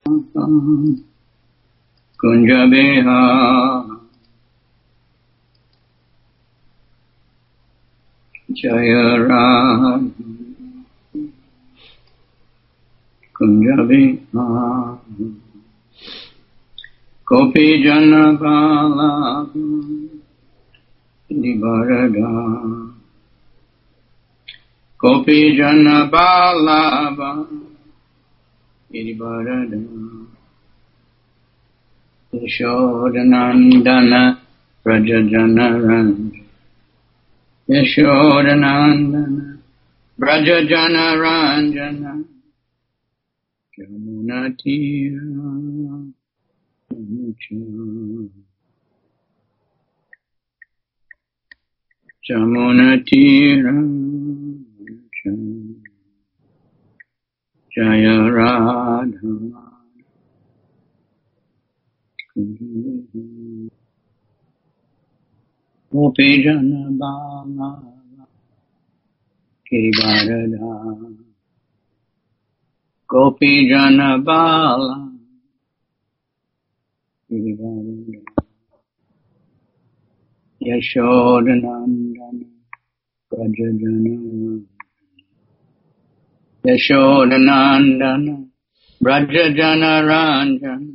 Kunjabeha Jayaraj Kunjabeha Gopi Janabala Nibarada Gopi Janabala Nibarada Yashodanandana Brajajanaranjana Yashodanandana Brajajanaranjana Jamunatira Jamunatira Jaya Radha Gopi Janabala Kiribarada Gopi Janabala Kiribarada Yashodanandana Brajajana Yashodanandana Brajajana Ranjana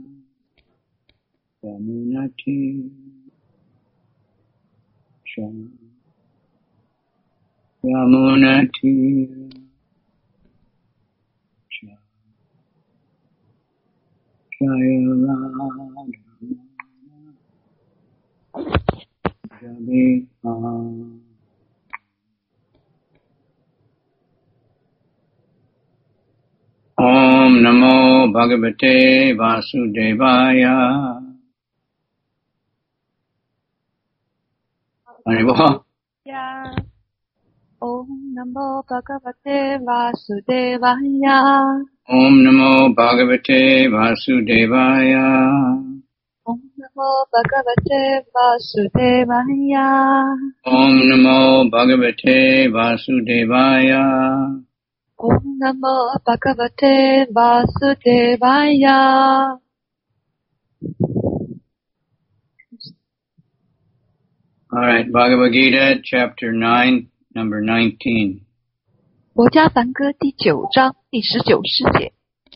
Yamunati Yamunati Jaya Radha Jabiha Om Namo Bhagavate Vasudevaya Haribo. Yeah. Om Namo Bhagavate Vasudevaya. Om Namo Bhagavate Vasudevaya. Om Namo Bhagavate Vasudevaya. Om Namo Bhagavate Vasudevaya. Om Namo Bhagavate Vasudevaya. All right, Bhagavad Gita, chapter 9, number 19. 佛家梵歌第9章第19师节。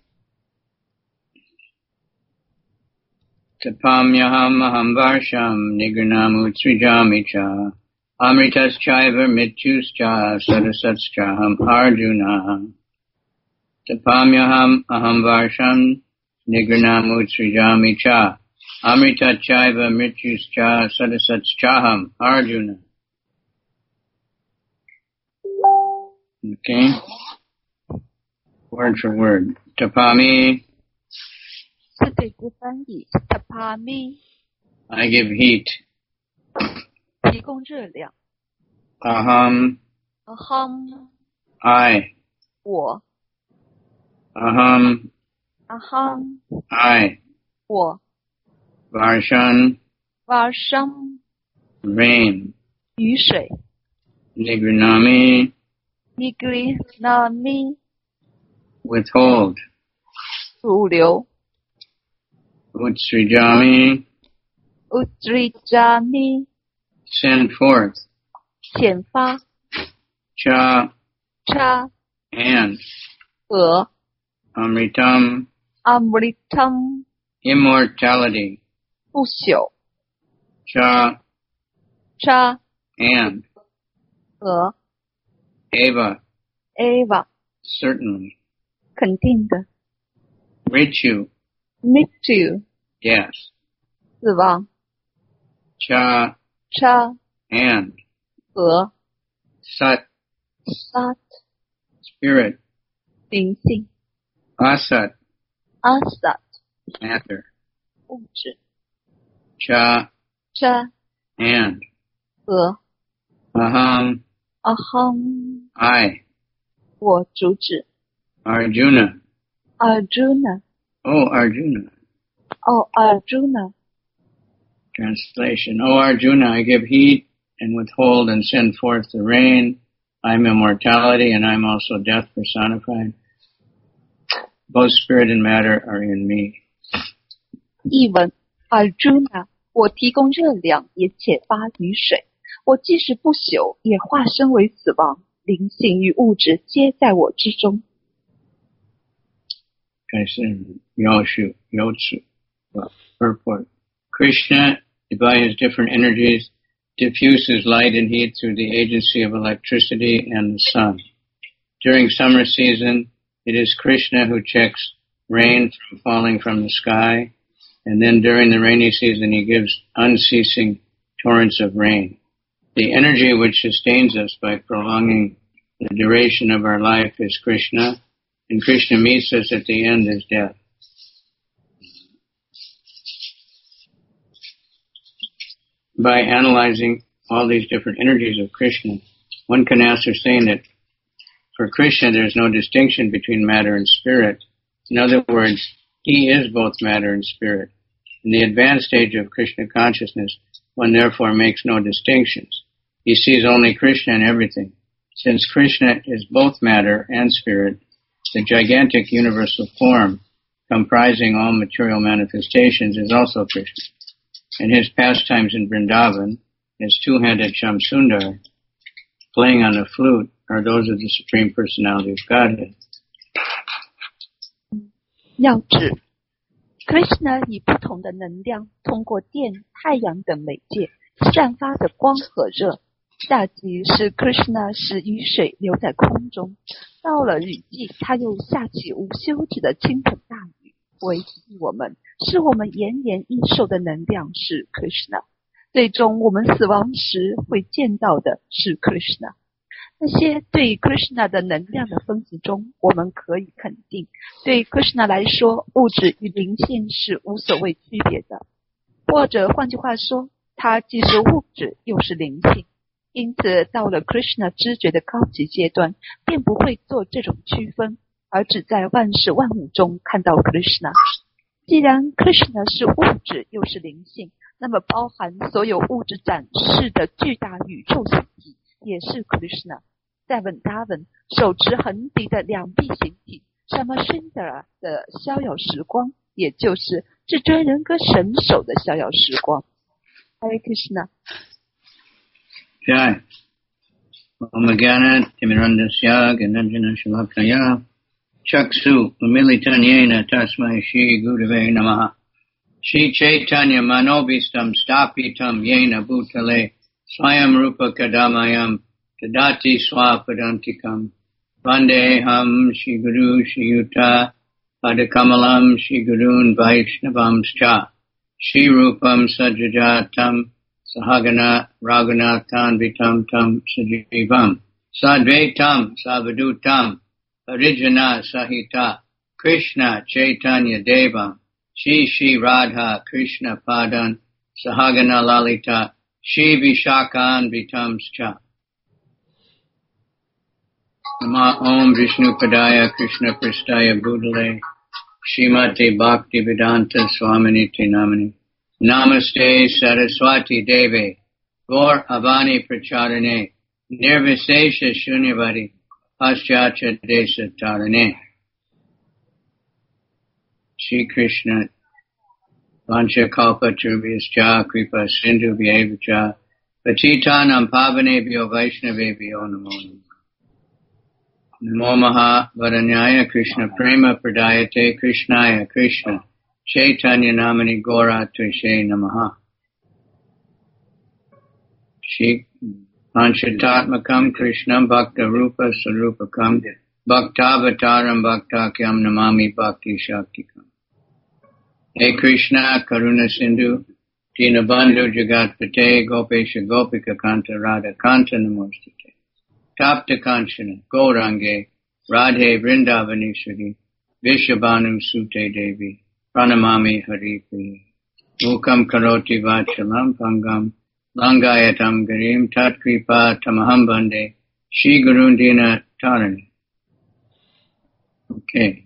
Tapamyaham aham varsham nigranamutrijami cha amritaschaiva mityuscha sadasaschaham arjuna. Tapamyaham aham varsham nigranamutrijami cha amritachaiva mityuscha sadasaschaham arjuna. Okay. Word for word. Tapami. 是对字翻译 Tapami I give heat. 提供热量 Aham. Aham I. 我 Aham. Aham I. 我 Varshan. Varsham Rain. 雨水 Nigrinami. Nigrinami Withhold. 主流 Utsrijami. Utrijami Send forth. 显发 Cha. Cha And. 和 Amritam. Amritam Immortality. 不朽 Cha. Cha And. 和 Eva. Eva Certainly. 肯定的 Ritu. Mritu Yes. 死亡 Cha. Cha And. 和 Sat. Sat Spirit. 灵性 Asat. Asat Matter. 物质 Cha. Cha And. 和 Aham. Aham I. 我主旨 Arjuna. Arjuna Oh, Arjuna. Oh Arjuna Translation. Oh, Arjuna, I give heat and withhold and send forth the rain. I'm immortality and I'm also death personified. Both spirit and matter are in me. 译文 Arjuna， 我提供热量，也启发雨水。我既是不朽，也化身为死亡。灵性与物质皆在我之中。 Purport. Krishna, by his different energies, diffuses light and heat through the agency of electricity and the sun. During summer season, it is Krishna who checks rain from falling from the sky, and then during the rainy season he gives unceasing torrents of rain. The energy which sustains us by prolonging the duration of our life is Krishna, and Krishna meets us at the end as death. By analyzing all these different energies of Krishna, one can ascertain that for Krishna there's no distinction between matter and spirit. In other words, he is both matter and spirit. In the advanced stage of Krishna consciousness, one therefore makes no distinctions. He sees only Krishna in everything. Since Krishna is both matter and spirit, the gigantic universal form comprising all material manifestations is also Krishna. And his pastimes in Vrindavan, his two-handed Shamsundar, playing on a flute, are those of the Supreme Personality of Godhead. 要旨 Krishna 以不同的能量，通过电、太阳等媒介散发的光和热。夏季是 Krishna 使雨水留在空中，到了雨季，他又下起无休止的倾盆大雨，为提醒我们，是我们延年益寿的能量是 Krishna。最终我们死亡时会见到的是 Krishna。那些对 Krishna 的能量的分析中，我们可以肯定，对 Krishna 来说，物质与灵性是无所谓区别的，或者换句话说，它既是物质又是灵性。因此到了 Krishna 知觉的高级阶段，便不会做这种区分，而只在万事万物中看到 Krishna。 既然 Krishna 是物质又是灵性，那么包含所有物质展示的巨大宇宙形体也是 Krishna。 在Vrindavan手持横笛的两臂形体 Shamsundara 的逍遥时光，也就是至尊人格神手的逍遥时光。 Hare Krishna。 Jai. Om Jnana Timirandasya Gnananjana Shalakaya Chaksu Umilitanyena Tasmai Shri Gurave Namaha. Shri Chaitanya Manobhistam Stapitam Yena Bhutale Swayam Rupa Kadamayam Tadati Swapadantikam Vandeham Shri Guru Shri Yuta Padakamalam Shri Gurun Vaishnavamscha Shri Rupam Sajajatam Sahagana Raghunathan Vitam Tam Sajivam Sadvaitam Savadutam Harijana Sahita Krishna Chaitanya Devam Shri Shri Radha Krishna Padan Sahagana Lalita Shri Vishakan Vitamscha Nama Om Vishnu Padaya Krishna Pristaya Bhutale Srimati Bhakti Vedanta Swaminiti Namani Namaste Saraswati Deve Gaur Avani Pracharane Nirvisesha Shunyavadi Paschatya Desa Tarane. Shri Krishna Vancha Kalpa Turviyascha Kripa Sindhu Vyevacha Patitanam Pavanebhyo Vaishnavebhyo Namo Namo Maha Varanyaya Krishna Prema Pradayate Krishnaya Krishna Chaitanya Namani Gora Tushe Namaha. Shri Panchatatmakam Krishnam Bhakta Rupa Sarupakam Bhaktavataram Bhaktakyam Namami Bhakti Shaktikam. Hey Krishna Karuna Sindhu Dinabandhu Jagatpate Gopesha Gopika Kanta Radha Kanta Namostate Tapta Kanchana Gaurange Radhe Vrindavaneshwari Vishabhanu Sute Devi Pranamami Hari Priya. Mukam Karoti Vachalam Pangam Langayatam Garim Tat Kripa Tamaham Bande Shri Gurundina Tarani. Okay.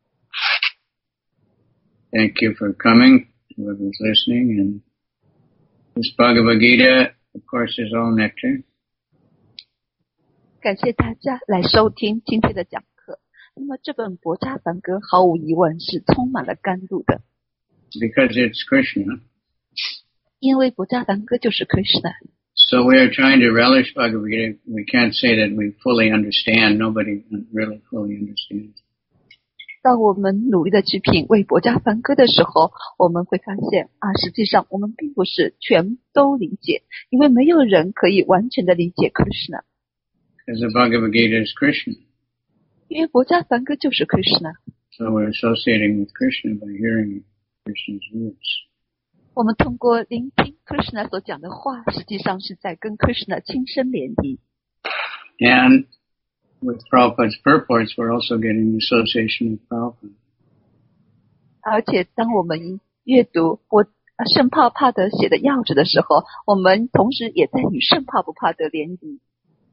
Thank you for coming, whoever's listening. And this Bhagavad Gita, of course, is all nectar. 感谢大家来收听今天的讲课。 那么这本薄伽梵歌毫无疑问是充满了甘露的。 Because it's Krishna. 因为薄伽梵歌就是 Krishna. So we are trying to relish Bhagavad Gita. We can't say that we fully understand. Nobody really fully understands. 当我们努力的去品味薄伽梵歌的时候，我们会发现实际上我们并不是全都理解，因为没有人可以完全的理解 Krishna. Because the Bhagavad Gita is Krishna. 因为薄伽梵歌就是 Krishna. So we're associating with Krishna by hearing Krishna's words. 我们通过聆听 Krishna 所讲的话，实际上是在跟 Krishna 亲身联谊。 And with Prabhupada's purports, we're also getting the association with Prabhupada. 而且当我们阅读圣帕帕德写的要旨的时候，我们同时也在与圣帕布帕德联谊。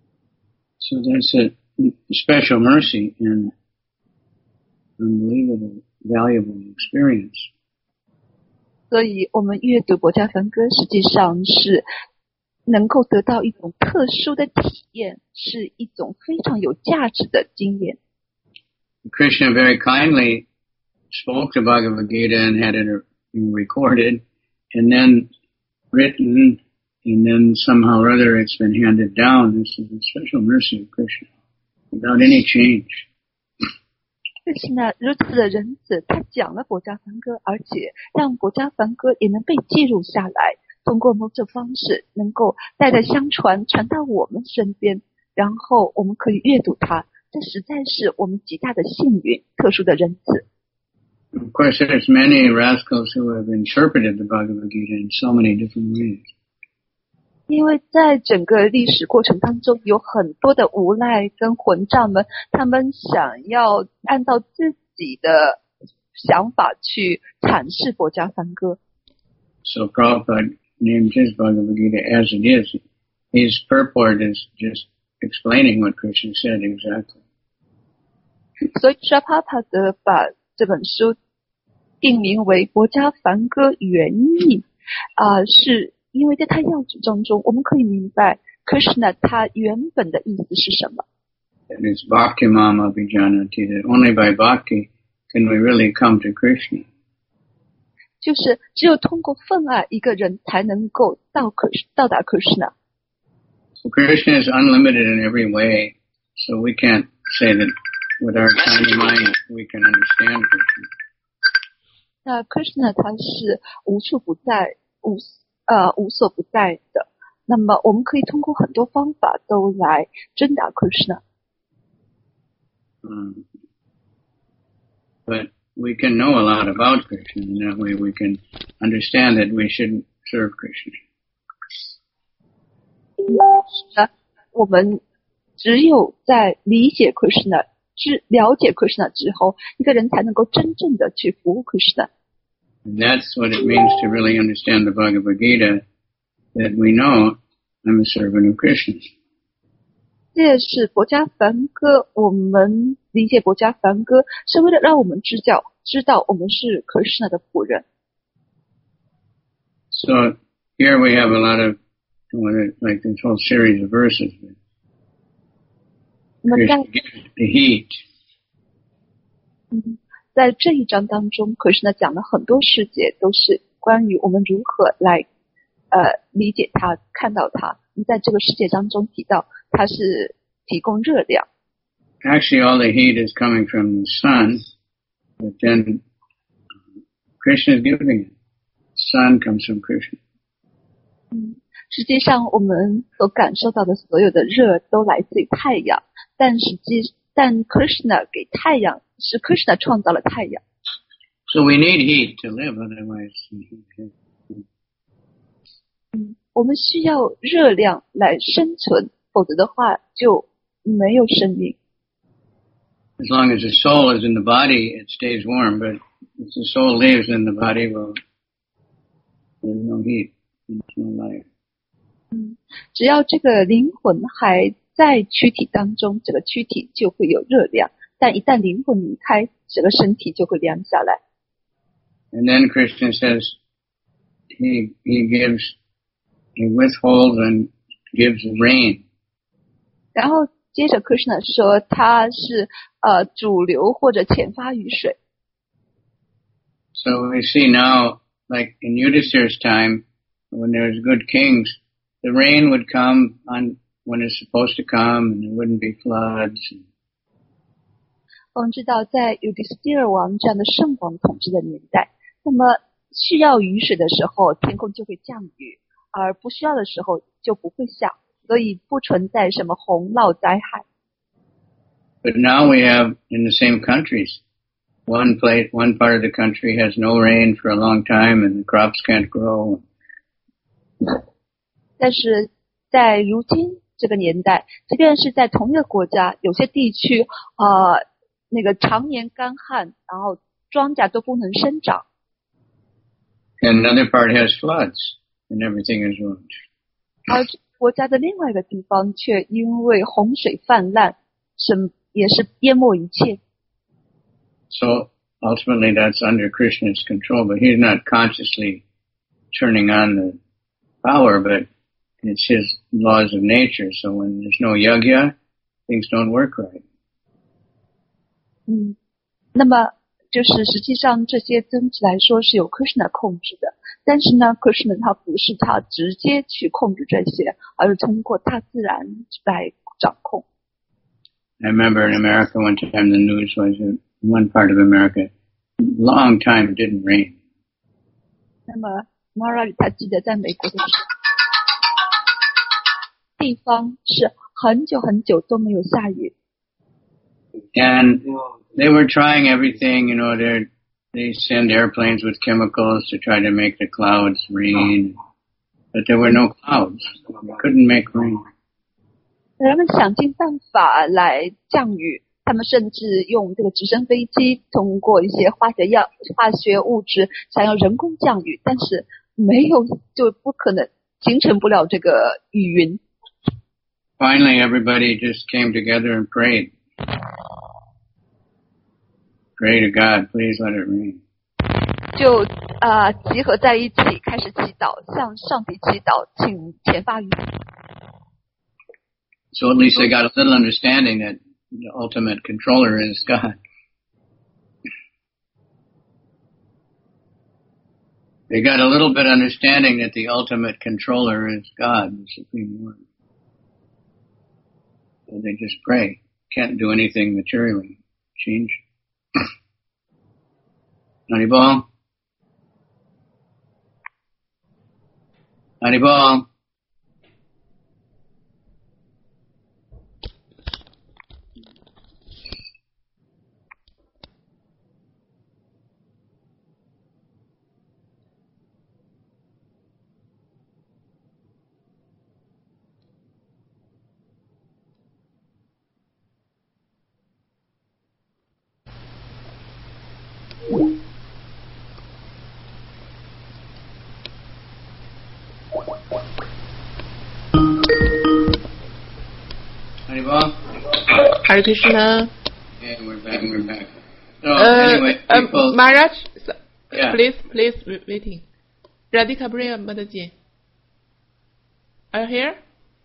So that's a special mercy and unbelievable, valuable experience. 所以我们阅读薄伽梵歌实际上是能够得到一种特殊的体验，是一种非常有价值的经验。 Krishna very kindly spoke the Bhagavad Gita and had it recorded and then written, and then somehow or other it's been handed down. This is a special mercy of Krishna without any change. Krishna 如此的仁慈，他讲了薄伽梵歌，而且让薄伽梵歌也能被记录下来，通过某种方式能够代代相传，传到我们身边，然后我们可以阅读它，这实在是我们极大的幸运，特殊的仁慈。 Of course, there's many rascals who have interpreted the Bhagavad Gita in so many different ways. 因为在整个历史过程当中，有很多的无赖跟混账们，他们想要按照自己的想法去阐释薄伽梵歌。 So Prabhupada named his Bhagavad Gita as it is. His purport is just explaining what Krishna said exactly. 所以沙帕帕德把这本书定名为薄伽梵歌原意是因为在他要旨当中，我们可以明白 Krishna 他原本的意思是什么。 That is bhakti mama abhijanati, that only by bhakti can we really come to Krishna. 就是只有通过奉爱，一个人才能够到达 Krishna. So Krishna is unlimited in every way, so we can't say that with our tiny mind we can understand Krishna. 那 Krishna 他是无处不在，无所不在的。那么我们可以通过很多方法都来真达 Krishna. But we can know a lot about Krishna, and that way we can understand that we shouldn't serve Krishna. 我们只有在理解 Krishna 了解 Krishna 之后，一个人才能够真正的去服务 Krishna. And that's what it means to really understand the Bhagavad Gita, that we know I'm a servant of Krishna. 这也是薄伽梵歌，我们理解薄伽梵歌是为了让我们知道我们是 Krishna 的仆人。 So here we have a lot of, like this whole series of verses. Krishna gives the heat. 在这一章当中 Krishna 讲了很多世界，都是关于我们如何来理解它，看到它。在这个世界当中提到它是提供热量。 Actually, all the heat is coming from the sun, but then Krishna is giving it. Sun comes from Krishna. 实际上我们所感受到的所有的热都来自于太阳，但 Krishna 给太阳，是 Krishna 创造了太阳。 So we need heat to live, otherwise we 我们需要热量来生存，否则的话就没有生命。 As long as the soul is in the body, it stays warm, but if the soul lives in the body, well, there's no heat, there's no life. 只要这个灵魂还在躯体当中，这个躯体就会有热量，但一旦灵魂离开，这个身体就会凉下来。 And then Krishna says, he withholds and gives rain. 然后接着 Krishna 说他是主流或者遣发雨水。 So we see now, like in Yudhishthira's time, when there was good kings, the rain would come on when it's supposed to come, and there wouldn't be floods. 我们知道，在 Yudhishthira 王这样的圣王统治的年代，那么需要雨水的时候，天空就会降雨，而不需要的时候就不会下，所以不存在什么洪涝灾害。 But now we have in the same countries, one part of the country has no rain for a long time, and the crops can't grow. 但是在如今这个年代，即便是在同一个国家，有些地区那个常年干旱，然后庄稼都不能生长。 And another part has floods, and everything is ruined. 而国家的另外一个地方却因为洪水泛滥，也是淹没一切。 So ultimately that's under Krishna's control, but he's not consciously turning on the power, but it's his laws of nature. So when there's no yajna, things don't work right. 那么就是实际上这些增值来说是由 Krishna 控制的，但是呢 Krishna 他不是他直接去控制这些，而是通过大自然来掌控。 I remember in America one time the news was in one part of America, long time it didn't rain. 那么 Maharaj 他记得在美国的地方是很久很久都没有下雨。 And they were trying everything, they send airplanes with chemicals to try to make the clouds rain, but there were no clouds. They couldn't make rain. 人们想尽办法来降雨，他们甚至用这个直升飞机，通过一些化学物质想要人工降雨，但是没有，就不可能形成不了这个雨云。 Finally, everybody just came together and prayed. Pray to God, please let it rain. 就集合在一起，开始祈祷，向上帝祈祷，请遣发雨。 So at least they got a little understanding that the ultimate controller is God. They got a little bit understanding that the ultimate controller is God, the Supreme Lord. So they just pray. Can't do anything materially. Change. Haribol? Haribol? Hare Krishna. Yeah, we're back. So anyway, people... Maharaj, yeah. please, waiting. Radhika Priya Mataji. Are you here?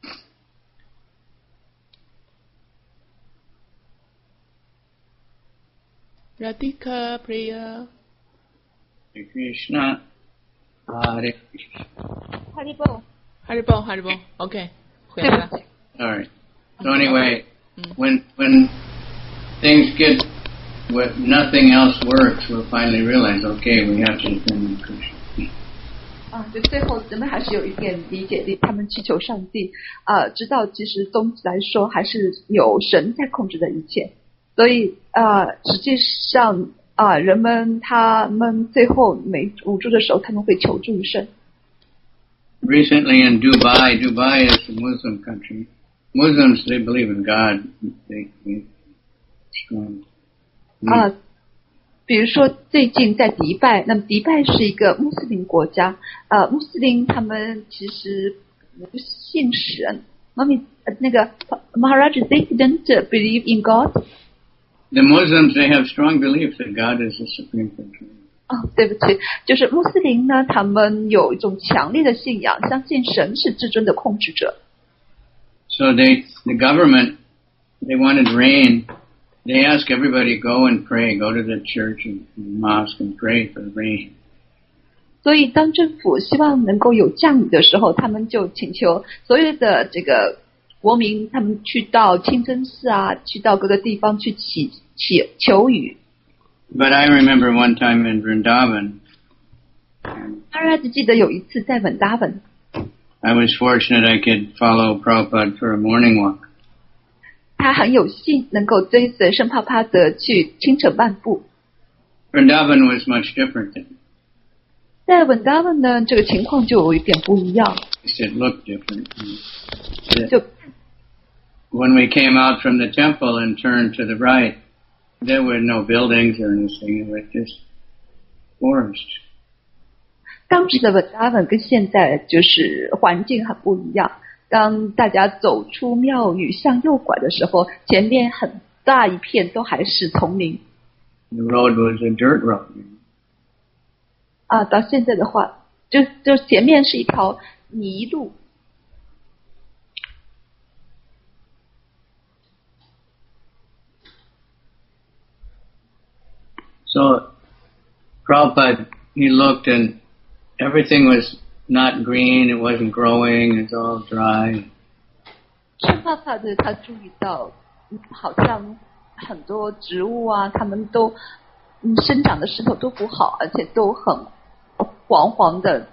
Radhika Priya. Hare Krishna. Hare Krishna. Haribol. Okay. 回来了。 All right. So anyway, when things get, when nothing else works, we'll finally realize, okay, we have to depend on Krishna. 就最后人们还是有一点理解力，他们祈求上帝，知道其实总体来说还是有神在控制的一切，所以实际上人们他们最后没无助的时候，他们会求助于神。 Recently in Dubai is a Muslim country. Muslims, they believe in God. They strong. 比如说最近在迪拜，那么迪拜是一个穆斯林国家，穆斯林他们其实不信神。那个 Maharaj, they didn't believe in God. The Muslims, they have strong belief that God is the supreme controller. 对不起，就是穆斯林呢，他们有一种强烈的信仰，相信神是至尊的控制者。 So the government they wanted rain. They asked everybody go and pray, go to the church and mosque and pray for rain. 所以当政府希望能够有降雨的时候，他们就请求所有的这个国民，他们去到清真寺啊，去到各个地方去求雨。 But I remember one time in Vrindavan. 当然，只记得有一次在文达文。 I was fortunate I could follow Prabhupada for a morning walk. 他很有幸能够追随圣帕帕德去清晨漫步。 Vrindavan was much different. 在文达文呢，这个情况就有一点不一样。 It looked different. When we came out from the temple and turned to the right, there were no buildings or anything. It was just forest. 当时的文达文跟现在就是环境很不一样。当大家走出庙宇向右拐的时候，前面很大一片都还是丛林。 The road was a dirt road. 到现在的话，就前面是一条泥路。 So, Prabhupada, he looked and everything was not green, it wasn't growing, it's all dry. 圣帕帕的他注意到，好像很多植物啊，它们都生长的势头都不好，而且都很黄黄的。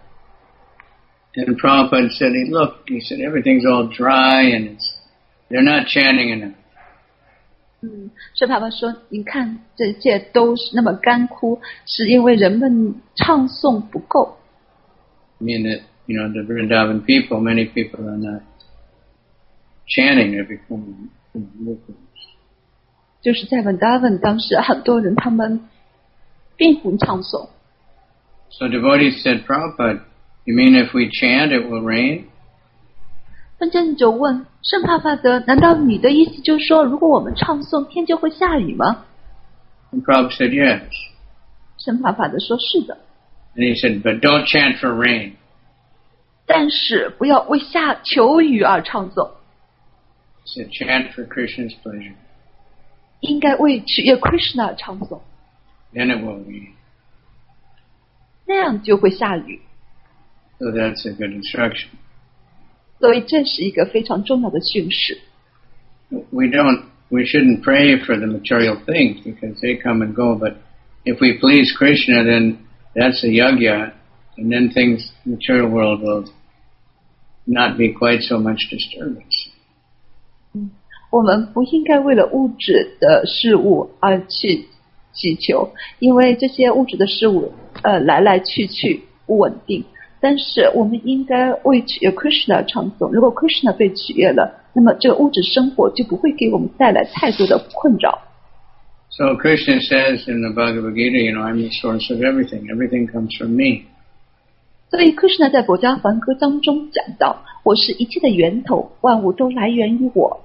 And Prabhupada said, he said, everything's all dry and they're not chanting enough. 圣帕帕说，你看这一切都是那么干枯，是因为人们唱诵不够。 I mean that, the Vrindavan people, many people are not chanting every form of work. 就是在文达文当时，很多人他们并不唱诵。 So devotees said, Prabhupada, you mean if we chant it will rain? 分真就问圣帕帕德，难道你的意思就是说，如果我们唱诵，天就会下雨吗？ And Prabhupada said, yes. 圣帕帕德说是的。 And he said, but don't chant for rain. 但是不要为求雨而唱诵。 He said, chant for Krishna's pleasure. 应该为取悦 Krishna 而唱诵。 Then it will rain. 那样就会下雨。 So that's a good instruction. 所以这是一个非常重要的训示。 We shouldn't pray for the material things because they come and go, but if we please Krishna, then that's a yagya, and then material world will not be quite so much disturbance. 我们不应该为了物质的事物而去祈求，因为这些物质的事物来来去去不稳定。但是我们应该为取悦 Krishna 唱诵。如果 Krishna 被取悦了，那么这个物质生活就不会给我们带来太多的困扰。 So Krishna says in the Bhagavad Gita, I'm the source of everything. Everything comes from me. 所以 Krishna 在《博迦梵歌》当中讲到，我是一切的源头，万物都来源于我。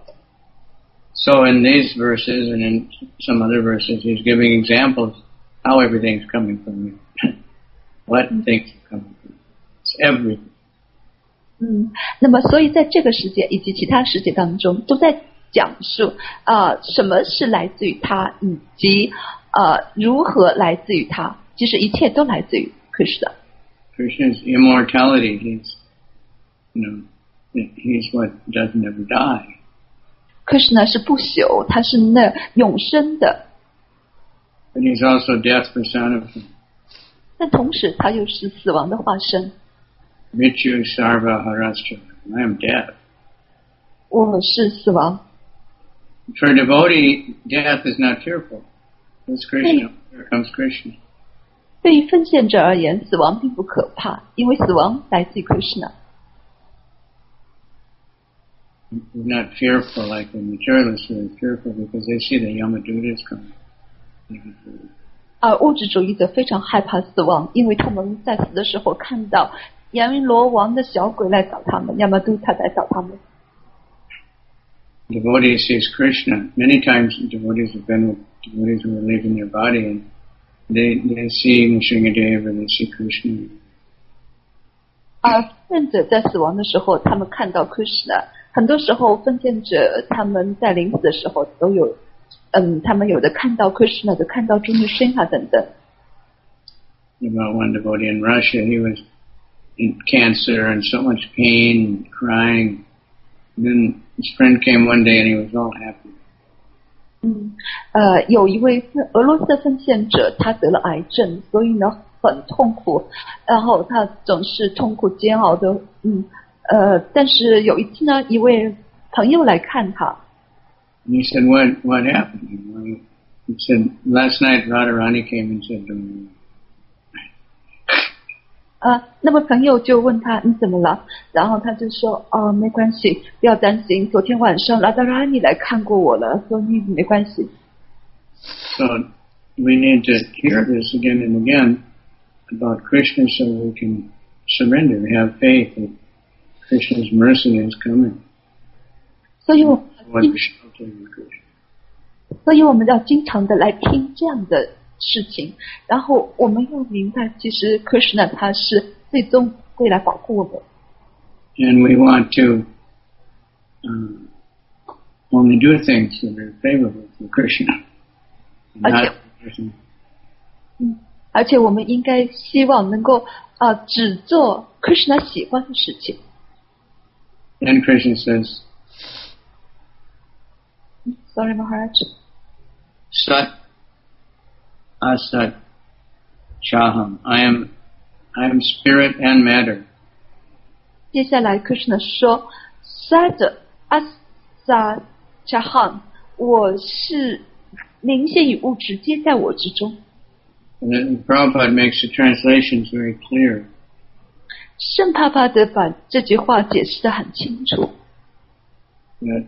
So in these verses and in some other verses, he's giving examples how everything's coming from you. What things are coming from you. It's everything. 那么所以在这个世界以及其他世界当中，都在讲述什么是来自于他，以及如何来自于他。其实一切都来自于 Krishna. Krishna's immortality, he's what doesn't ever die. Krishna 是不朽，他是那永生的。 But he's also death personified. 但同时他又是死亡的化身。 Mrityu sarva harascha. I am death. 我是死亡。 For a devotee, death is not fearful. It's Krishna. Here comes Krishna. 对于奉献者而言，死亡并不可怕，因为死亡来自于 Krishna。 They're not fearful like the materialists are fearful because they see the Yamadutas coming. 而物质主义者非常害怕死亡，因为他们在死的时候看到阎罗王的小鬼来找他们，Yamaduta来找他们。 Devotee sees Krishna. Many times devotees have been with devotees who are leaving their body and they see Nrsingadeva, they see Krishna. 而圣者在死亡的时候，他们看到 Krishna， 很多时候奉献者他们在临死的时候都有，他们有的看到 Krishna， 有的看到诸女生啊等等。 About one devotee in Russia, he was in cancer and so much pain and crying. And then his friend came one day and he was all happy. 有一位俄罗斯的奉献者，他得了癌症，所以呢很痛苦，然后他总是痛苦煎熬的，但是有一次呢，一位朋友来看他。 And he said, "What happened?" He said, "Last night Radharani came and said to me." 那么朋友就问他你怎么了？然后他就说没关系，不要担心。昨天晚上拉达拉尼来看过我了，说你没关系。 So we need to hear this again and again about Krishna, so we can surrender, have faith that Krishna's mercy is coming. 所以我们要经常的来听这样的事情，然后我们要明白，其实 Krishna 他是最终会来保护我们。 And we want to only do things that are favorable to Krishna. 而且我们应该希望能够只做 Krishna 喜欢的事情。 Then Krishna says, Sorry, Maharaj. Sat Asat Chaham. I am spirit and matter. 接下来 Krishna 说 Sat Asat Chaham. 我是灵性与物质皆在我之中。 And Prabhupada makes the translations very clear. 圣帕帕德把这句话解释得很清楚。 That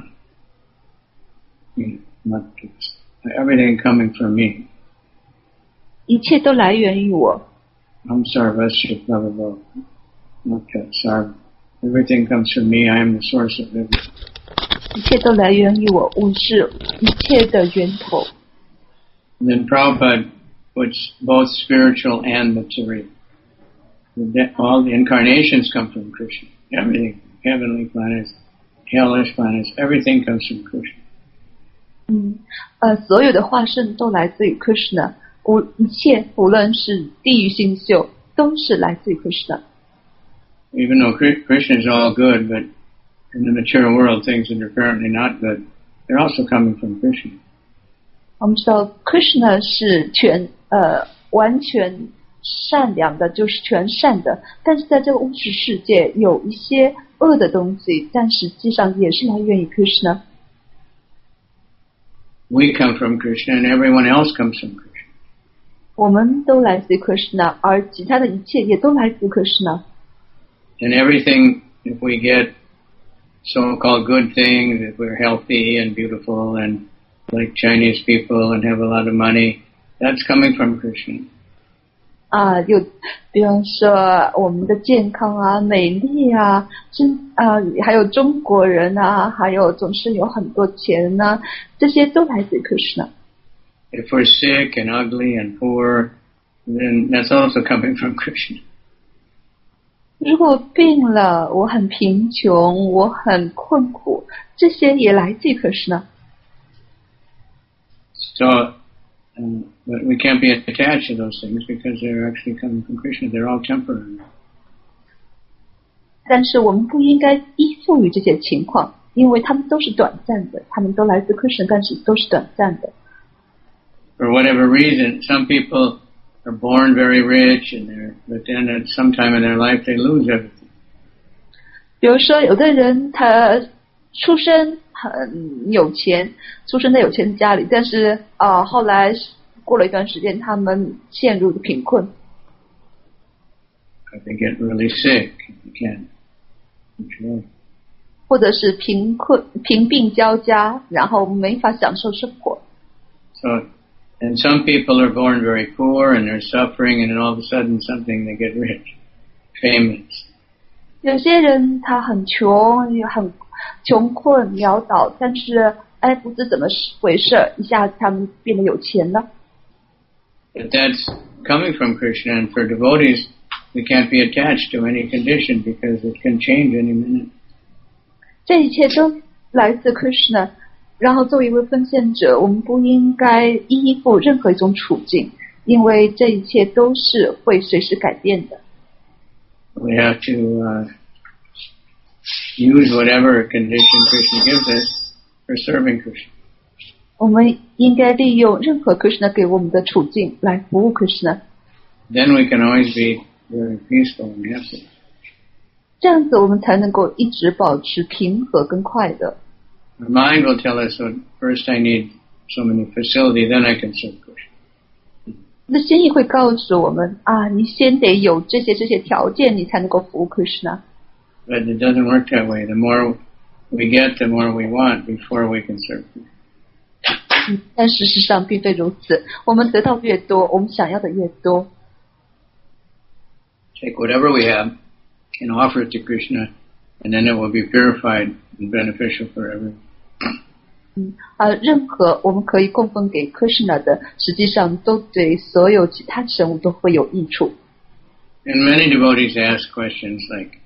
everything coming from me. 一切都来源于我。 I'm Sarvasya Prabhupada. Sarva. Everything comes from me. I am the source of everything. 一切都来源于我，我是一切的源头。 And then Prabhupada puts both spiritual and material. All the incarnations come from Krishna. Everything, heavenly planets, hellish planets, everything comes from Krishna. 所有的化身都来自于 Krishna， 一切无论是地狱星宿都是来自于 Krishna。 Even though Krishna is all good, but in the material world things that are apparently not good, they're also coming from Krishna. 我们知道 Krishna 是完全善良的，就是全善的，但是在这个物质世界有一些恶的东西，但实际上也是来源于 Krishna。 We come from Krishna and everyone else comes from Krishna. 我们都来自 Krishna， 而其他的一切也都来自 Krishna。 And everything, if we get so-called good things, if we're healthy and beautiful and like Chinese people and have a lot of money, that's coming from Krishna. 比方说我们的健康啊、美丽啊，还有中国人啊，还有总是有很多钱啊，这些都来自 Krishna。 If we're sick and ugly and poor, then that's also coming from Krishna. 如果病了，我很贫穷，我很困苦，这些也来自 Krishna。 So, but we can't be attached to those things because they're actually coming from Krishna. They're all temporary. 但是我们不应该依附于这些情况，因为他们都是短暂的，他们都来自 Krishna， 但是都是短暂的。 For whatever reason, some people are born very rich, but then at some time in their life they lose everything. 比如说，有的人他出生很有钱，出生在有钱的家里，但是后来过了一段时间，他们陷入贫困。 They get really sick. They can't control. 或者是贫病交加，然后没法享受生活。 So, and some people are born very poor and they're suffering, and then all of a sudden they get rich, famous. 有些人他很穷，也很穷困潦倒，但是不知怎么回事，一下子他们变得有钱了。 But that's coming from Krishna, and for devotees, we can't be attached to any condition because it can change any minute. 这一切都来自 Krishna。然后作为一位奉献者，我们不应该依附任何一种处境，因为这一切都是会随时改变的。 We have to use whatever condition Krishna gives us for serving Krishna. 我们应该利用任何 Krishna 给我们的处境来服务 Krishna. Then we can always be very peaceful and happy. 这样子我们才能够一直保持平和跟快乐。 Our mind will tell us, well, first I need so many facilities, then I can serve Krishna. 那心意会告诉我们啊，你先得有这些条件，你才能够服务 Krishna. But it doesn't work that way. The more we get, the more we want before we can serve Krishna. 但事实上并非如此，我们得到越多，我们想要的越多。 Take whatever we have and offer it to Krishna, and then it will be purified and beneficial for everyone. 任何我们可以供奉给 Krishna 的，实际上都对所有其他神物都会有益处。 And many devotees ask questions like,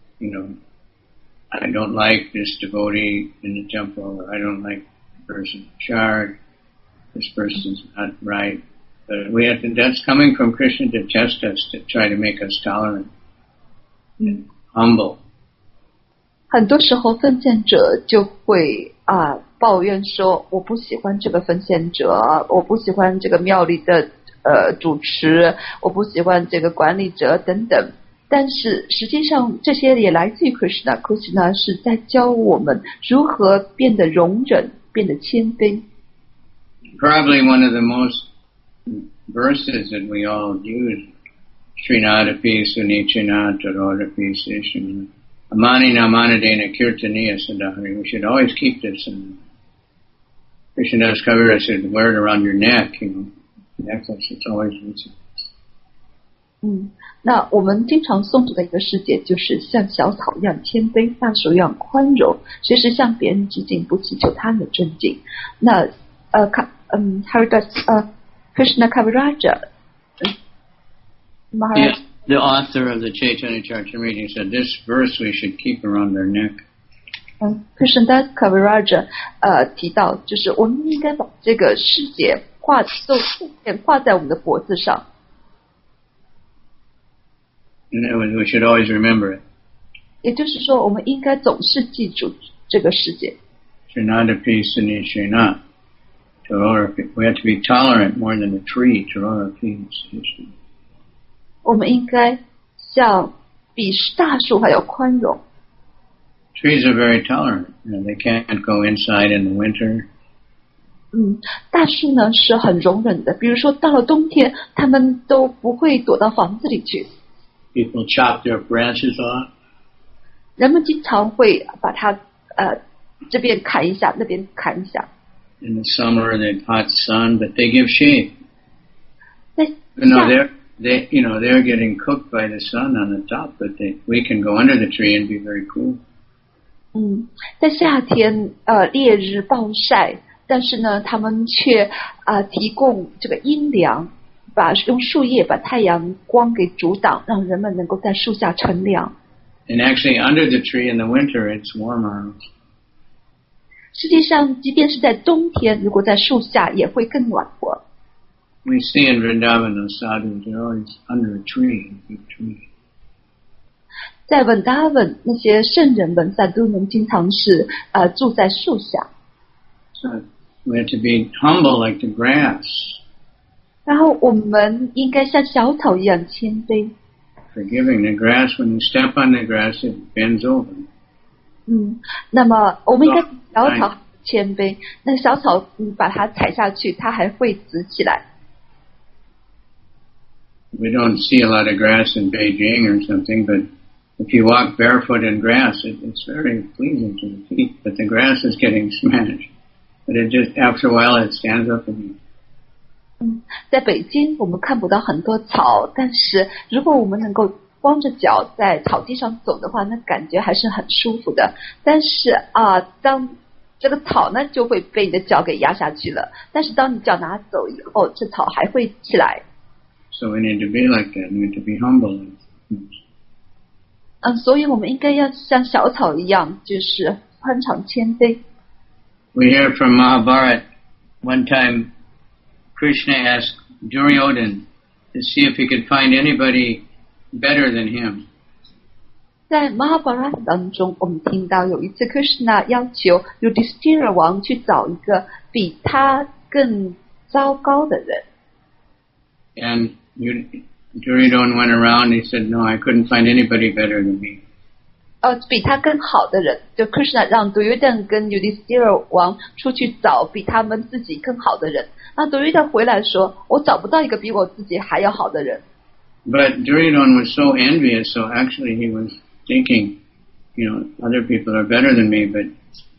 I don't like this devotee in the temple, or I don't like the person in charge, this person's not right. But that's coming from Krishna to test us, to try to make us tolerant and humble. 很多时候奉献者就会抱怨说，我不喜欢这个奉献者，我不喜欢这个庙里的主持，我不喜欢这个管理者等等。但是实际上这些也来自于 Krishna 是在教我们如何变得容忍，变得谦卑。 Probably one of the most verses that we all use, Srinadapi Sunichina Tarodapi Sishina Amanina Manadena Kirtaniya Sadahari. We should always keep this in Krishnadas Kavira said, wear it around your neck, necklace, it's always useful. 那我们经常诵读的一个世界就是像小草一样谦卑，大树一样宽容，随时向别人致敬，不祈求他人的尊敬。那Haridas Krishna Kaviraja Maharaj, the author of the Chaitanya Charitamrita said this verse we should keep around our neck. Krishnadas Kaviraja 提到，就是我们应该把这个世界画在我们的脖子上。 And we should always remember it. 也就是说，我们应该总是记住这个世界。 Srinadapi Sunishina. We have to be tolerant more than a tree. 我们应该像比大树还要宽容。 Trees are very tolerant. They can't go inside in the winter. 大树呢是很容忍的，比如说到了冬天，它们都不会躲到房子里去。 People chop their branches off. 人们经常会把它这边砍一下，那边砍一下。 In the summer, they hot sun, but they give shade. 在 they're getting cooked by the sun on the top, but we can go under the tree and be very cool. 在夏天烈日暴晒，但是呢，他们却提供这个阴凉。用树叶把太阳光给阻挡，让人们能够在树下乘凉。 And actually, under the tree in the winter, it's warmer. 实际上，即便是在冬天，如果在树下，也会更暖和。 We see in Vrindavan those sadhus, they're always under a tree, a big tree. 在文达文，那些圣人们、萨都们经常是住在树下。 So we have to be humble like the grass. 然后我们应该像小草一样谦卑。 Forgiving the grass, when you step on the grass, it bends over. 那么我们应该小草谦卑。那小草你把它踩下去，它还会直起来。 We don't see a lot of grass in Beijing or something, but if you walk barefoot in grass, it's very pleasing to the feet. But the grass is getting smashed. But it just after a while it stands up again. 在北京我们看不到很多草，但是如果我们能够光着脚在草地上走的话，那感觉还是很舒服的。但是当这个草呢就会被你的脚给压下去了。但是当你脚拿走以后，这草还会起来。 So we need to be like that. We need to be humble. 所以我们应该要像小草一样，就是宽敞谦卑。 We hear from Mahabharata, one time Krishna asked Duryodhana to see if he could find anybody better than him. 在 Mahabharata 当中，我们听到有一次 Krishna 要求 Yudhishthira 王去找一个比他更糟糕的人。 And Duryodhana went around and he said, no, I couldn't find anybody better than me. 比他更好的人，就 Krishna 让 Duryodhana 跟 Yudhishthira 王出去找比他们自己更好的人。那 Duryodhana 回来说，我找不到一个比我自己还要好的人。 But Duryodhana was so envious, so actually he was thinking, other people are better than me, but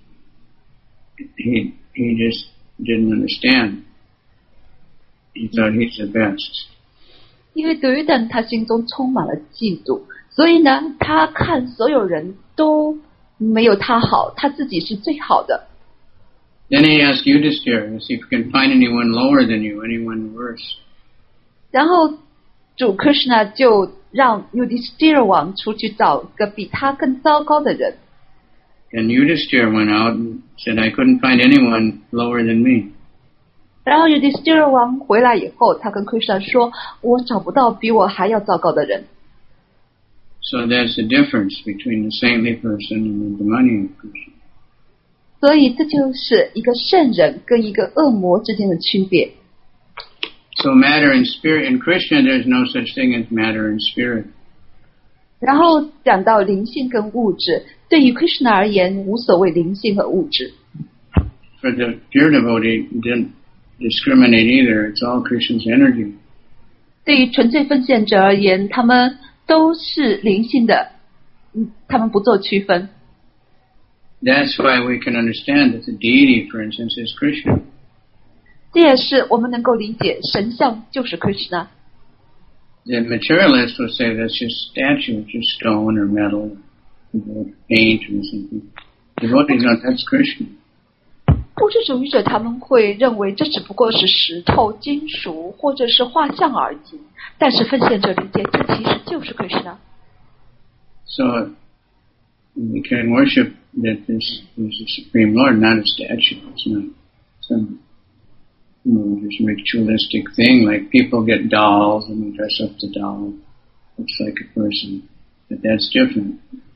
he just didn't understand. He thought he's the best. 因为 Duryodhana 他心中充满了嫉妒，所以呢，他看所有人都没有他好，他自己是最好的。 Then he asked Yudhishthira to see if he can find anyone lower than you, anyone worse. 然后主 Krishna 就让 Yudhishthira 王出去找个比他更糟糕的人。 And Yudhishthira went out and said, I couldn't find anyone lower than me. 然后 Yudhishthira 王回来以后，他跟 Krishna 说，我找不到比我还要糟糕的人。 So that's the difference between the saintly person and the demoniac person. 所以这就是一个圣人跟一个恶魔之间的区别。 So matter and spirit, in Krishna there's no such thing as matter and spirit. 然后讲到灵性跟物质，对于 Krishna 而言，无所谓灵性和物质。 For the pure devotee, didn't discriminate either. It's all Krishna's energy. 对于纯粹奉献者而言，他们都是灵性的，他们不做区分。 That's why we can understand that the deity, for instance, is Krishna. 这也是我们能够理解神像就是 Krishna。 The materialist will say that's just statue, just stone or metal, paint or something. The devotee knows that's Krishna. 物质主义者他们会认为这只不过是石头、金属或者是画像而已，但是奉献者理解这其实就是 Krishna。 So we can worship that this is the Supreme Lord, not a statue. It's not some just ritualistic thing like people get dolls and they dress up the doll. Looks like a person, but that's different.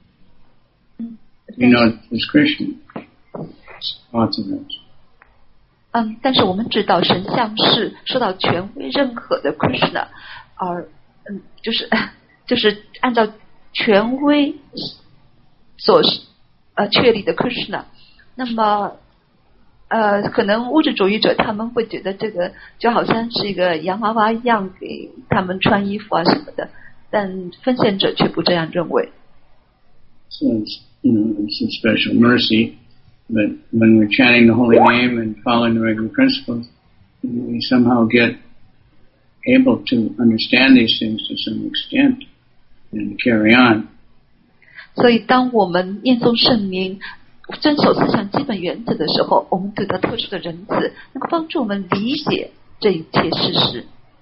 It's Krishna. Lots of it. 但是我们知道神像是受到权威认可的 Krishna， 而就是按照权威所确立的 Krishna。那么可能物质主义者他们会觉得这个就好像是一个洋娃娃一样给他们穿衣服啊什么的，但奉献者却不这样认为。 So it's a special mercy. But when we're chanting the holy name and following the regular principles, we somehow get able to understand these things to some extent and carry on. 所以当我们念诵圣名，遵守思想基本原则的时候，我们得到特殊的仁慈，能够帮助我们理解这一切事实。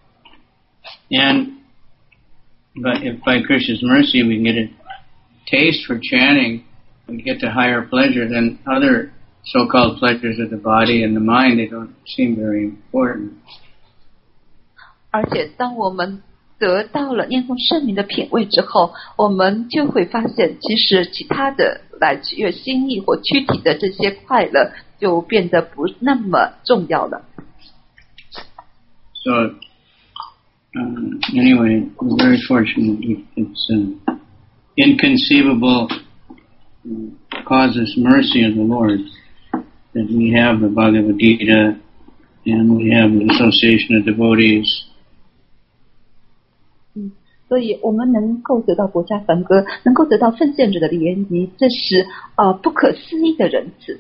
But if by Krishna's mercy we get a taste for chanting, we get to higher pleasure than other so-called pleasures of the body and the mind. They don't seem very important. 而且当我们得到了念诵圣名的品味之后，我们就会发现其实其他的来取悦心意或躯体的这些快乐就变得不那么重要了。 So anyway, we're very fortunate. It's inconceivable causes mercy of the Lord that we have the Bhagavad Gita and we have the association of devotees. 所以我们能够得到国家梵歌，能够得到奉献者的联谊，这是不可思议的仁慈。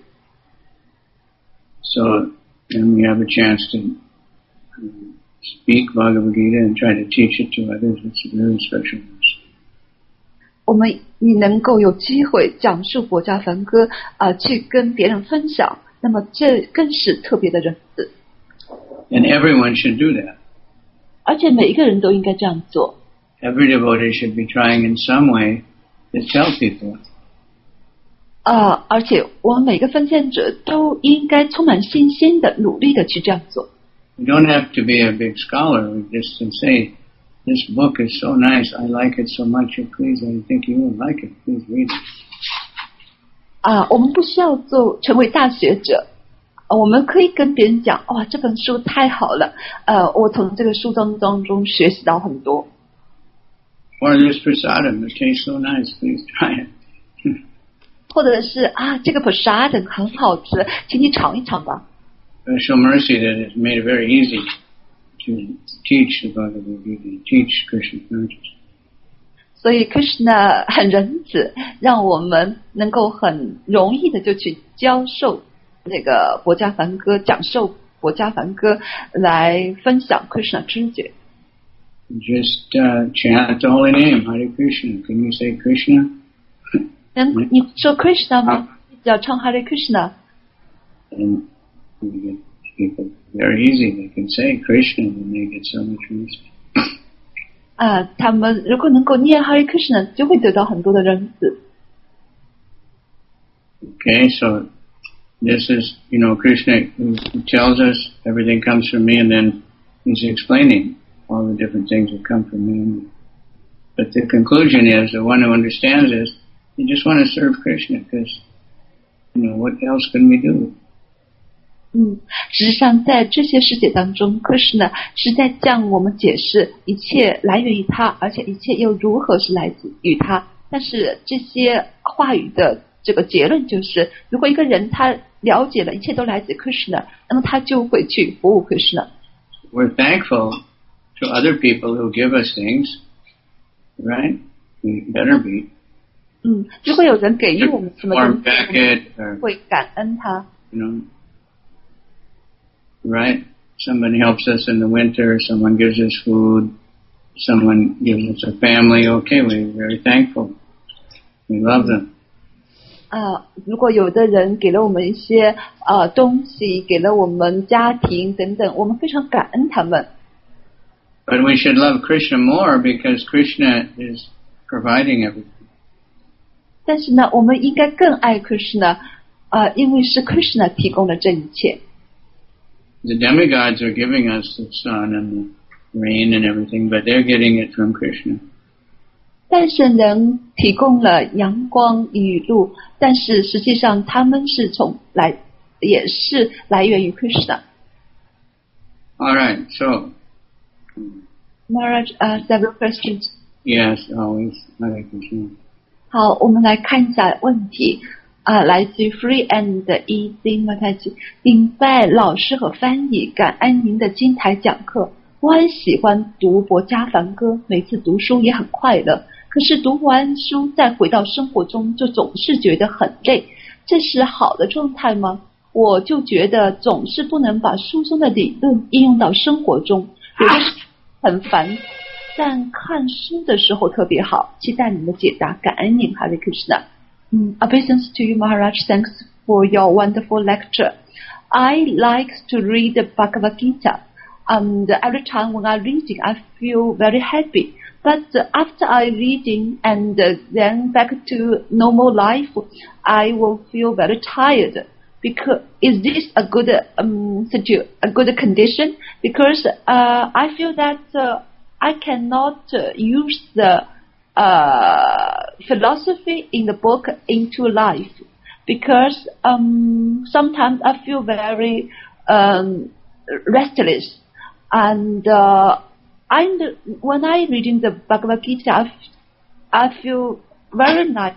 So and we have a chance to speak Bhagavad Gita and try to teach it to others. It's a very special mercy. 你能够有机会讲述国家梵歌去跟别人分享，那么这更是特别的仁慈。 And everyone should do that. 而且每一个人都应该这样做。 Every devotee should be trying in some way to tell people. 而且我们每个分辨者都应该充满信心的、努力的去这样做。 You don't have to be a big scholar. We just can say, this book is so nice. I like it so much. Please, I think you will like it. Please read it. 我们不需要成为大学者，我们可以跟别人讲，哇，这本书太好了，我从这个书当中学习到很多。 Or this prasadam, it tastes so nice. Please try it. 或者是这个 prasadam 很好吃，请你尝一尝吧。 Special mercy that has made it very easy to teach the Bhagavad Gita, teach Krishna consciousness. 所以 Krishna 很仁慈，让我们能够很容易的就去教授这个薄伽梵歌，讲授薄伽梵歌，来分享 Krishna 知觉。 Just chant the holy name, Hare Krishna. Can you say Krishna? 你说 Krishna 吗？只要唱 Hare Krishna。 And you get people very easy. They can say Krishna and they get so much mercy. 他们如果能够念 Hare Krishna， 就会得到很多的仁慈。 Okay, so this is, Krishna who tells us everything comes from me, and then he's explaining all the different things that come from me. But the conclusion is, the one who understands this, you just want to serve Krishna, because, what else can we do? 实际上在这些世界当中 Krishna 是在向我们解释一切来源于他，而且一切又如何是来自于他。但是这些话语的这个结论就是，如果一个人他了解了一切都来自 Krishna， 那么他就会去服务 Krishna。 We're thankful to other people who give us things, right? We better be. 如果有人给予我们什么东西，会感恩他。 Right? Somebody helps us in the winter, someone gives us food, someone gives us a family. Okay, we're very thankful. We love them. 如果有的人给了我们一些东西，给了我们家庭等等，我们非常感恩他们。 But we should love Krishna more because Krishna is providing everything. 但是呢，我们应该更爱 Krishna，因为是 Krishna 提供了这一切。 The demigods are giving us the sun and the rain and everything, but they're getting it from Krishna. 诞圣人提供了阳光雨露，但是实际上他们也是来源于 Krishna. All right, so Maharaj, several questions. Yes, always. Hare Krishna. 好，我们来看一下问题。来自于 Free and Easy 马太基，顶拜老师和翻译，感恩您的金台讲课。我很喜欢读薄伽梵歌，每次读书也很快乐。可是读完书再回到生活中，就总是觉得很累。这是好的状态吗？我就觉得总是不能把书中的理论应用到生活中，有的时很烦，但看书的时候特别好。期待您的解答，感恩您 Hare Krishna。Obeisance to you, Maharaj. Thanks for your wonderful lecture. I like to read the Bhagavad Gita, and every time when I read it, I feel very happy. But after I reading and then back to normal life, I will feel very tired. Because is this a good a good condition? Because I feel that I cannot use the philosophy in the book into life, because sometimes I feel very restless, and when I reading the Bhagavad Gita, I feel very nice.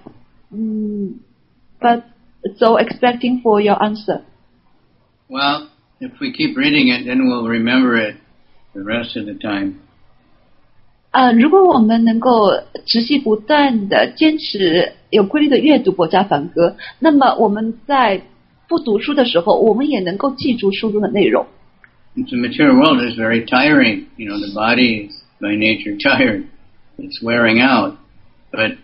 But so expecting for your answer. Well, if we keep reading it, then we'll remember it the rest of the time. 如果我们能够持续不断的坚持有规律的阅读薄伽梵歌，那么我们在不读书的时候，我们也能够记住书中的内容。 The material world is very tiring. The body is by nature tired. It's wearing out. But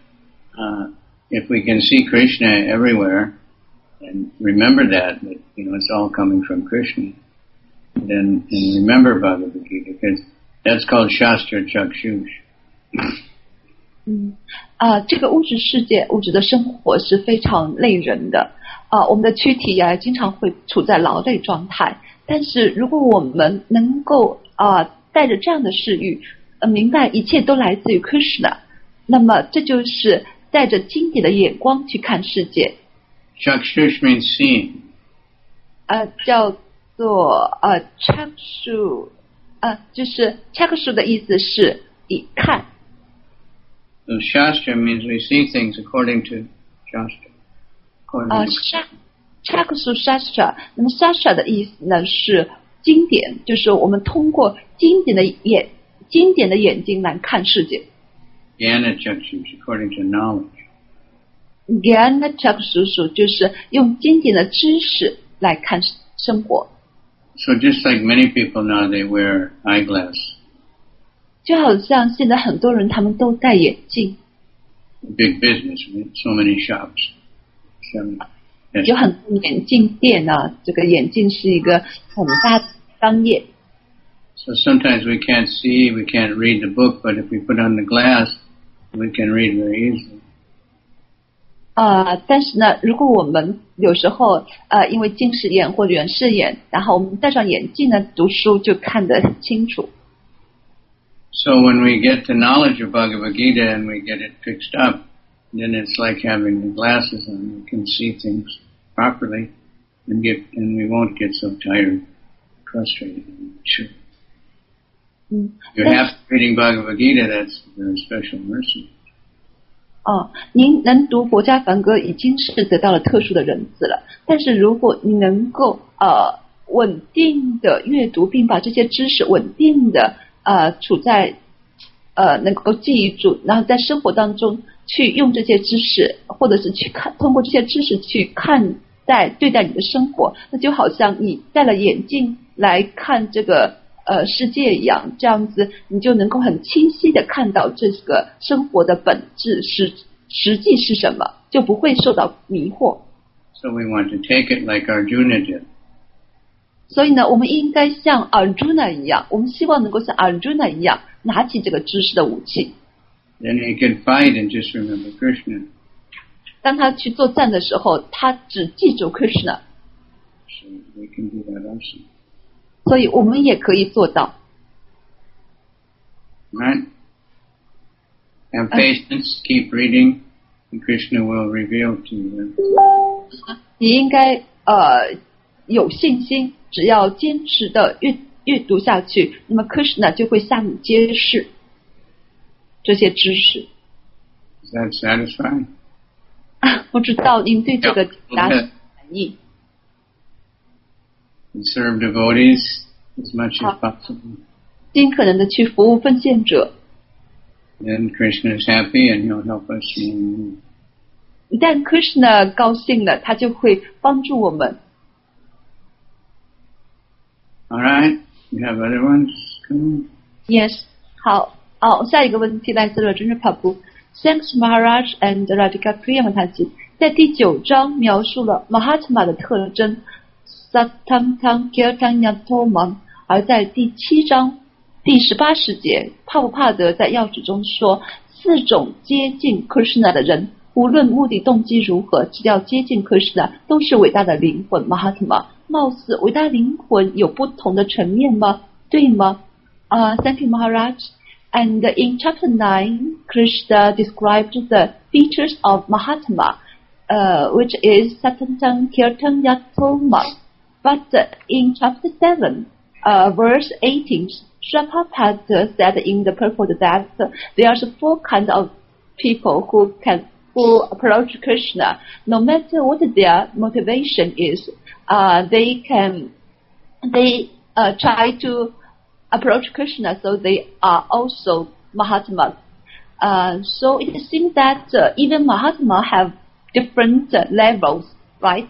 if we can see Krishna everywhere and remember that it's all coming from Krishna, then and remember Bhagavad Gita, because that's called Shastra Chakshush. 这个物质世界、物质的生活是非常累人的我们的躯体也经常会处在劳累状态。但是如果我们能够带着这样的视域，明白一切都来自于 Krishna， 那么这就是带着经典的眼光去看世界。 Chakshush means seeing. 叫做chakshu， 就是 chakshu 的意思是以看。 So Shastra means we see things according to Shastra. chakshu shastra， 那么 shastra 的意思呢是经典，就是我们通过经典的眼睛来看世界。 Jnana Chakshush according to knowledge. Jnana Chakshush 就是用经典的知识来看生活。 So just like many people now, they wear eyeglass. 就好像现在很多人他们都戴眼镜。 Big business, so many shops. 有很多眼镜店这个眼镜是一个很大的商业。 So sometimes we can't see, we can't read the book, but if we put on the glass, we can read very easily. 但是呢，如果我们有时候因为近视眼或者远视眼，然后我们戴上眼镜呢，读书就看得很清楚。 So when we get the knowledge of Bhagavad Gita and we get it fixed up, then it's like having the glasses on. We can see things properly and we won't get so tired, frustrated. Sure. You have reading Bhagavad Gita, that's a very special mercy. 您能读国家梵歌已经是得到了特殊的仁慈了，但是如果你能够稳定的阅读，并把这些知识稳定的处在能够记忆住，然后在生活当中去用这些知识，或者是去通过这些知识去对待你的生活，那就好像你戴了眼镜来看这个世界一样，这样子你就能够很清晰的看到这个生活的本质实际是什么，就不会受到迷惑。 So we want to take it like Arjuna did. 所以呢，我们应该像 Arjuna 一样，我们希望能够像 Arjuna 一样拿起这个知识的武器。 Then he can fight and just remember Krishna. 当他去作战的时候，他只记住 Krishna. So we can do that also. 所以我们也可以做到。 Right? Have patience, keep reading, and Krishna will reveal to you. 你应该有信心，只要坚持的阅读下去，那么 Krishna 就会向你揭示这些知识。 Is that satisfying? 不知道您对这个答案满意 ？Serve devotees as much as possible. 尽可能的去服务奉献者。 Then Krishna is happy and he'll help us. 一旦 Krishna 高兴了，他就会帮助我们。 All right, you have other ones? Come on. Yes. 好，下一个问题来自 Rajendra Prabhu。Thanks Maharaj and Radhika Priya Mataji。在第9章描述了 Mahatma 的特征 Satam Kirtan Yatomam， 而在第7章第18世节，帕布帕德在要旨中说，4种接近 Krishna 的人，无论目的动机如何，只要接近 Krishna， 都是伟大的灵魂 Mahatma。貌似伟大灵魂有不同的层面吗？对吗？Thank you Maharaj。And in chapter 9, Krishna described the features of Mahatma, which is Satantam Kirtan Yatoma. But in chapter 7, verse 18, Prabhupada said in the purport that there are 4 kinds of people who approach Krishna. No matter what their motivation is, they try to approach Krishna, so they are also Mahatmas. So it seems that even Mahatma have different levels, right?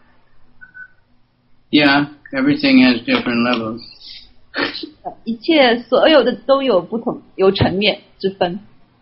Yeah, everything has different levels. 一切所有的都有不同，有层面之分。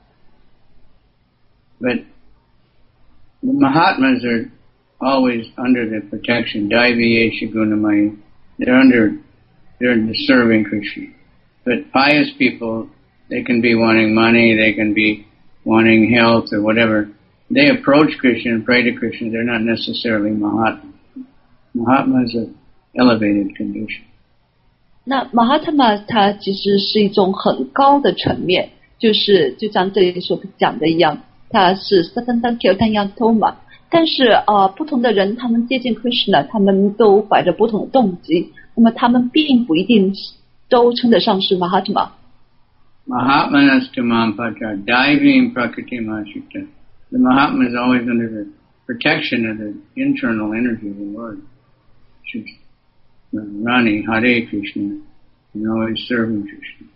But the Mahatmas are always under the protection. Daivi Gunamaya. They're serving Krishna. But pious people, they can be wanting money, they can be wanting health or whatever, they approach Krishna and pray to Krishna. They're not necessarily Mahatma. Mahatma is an elevated condition. 那 Mahatma 它其实是一种很高的层面，就像这里所讲的一样，它是 Satanta Kirtanyatoma。但是不同的人他们接近 Krishna， 他们都怀着不同的动机，那么他们并不一定都称得上是 Mahatma。 Mahatmanas tamam patra diving prakriti mashita. The Mahatma is always under the protection of the internal energy of the Lord. She's Rani Hare Krishna and always serving Krishna.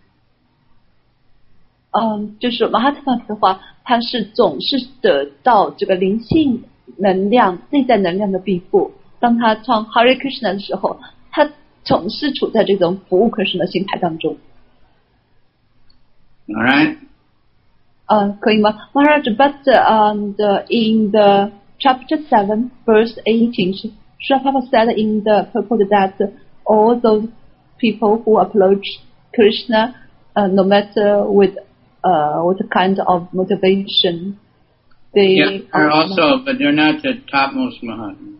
就是 Mahatma 的话，他是总是得到这个灵性能量、内在能量的庇护。当他唱 Hare Krishna 的时候，他总是处在这种服务 Krishna 的心态当中。 All right. 可以吗 Maharaj, but in the chapter 7, verse 18, Srila Prabhupada said in the purport that all those people who approach Krishna, no matter with what kind of motivation, they are also, but they're not the topmost Mahatma.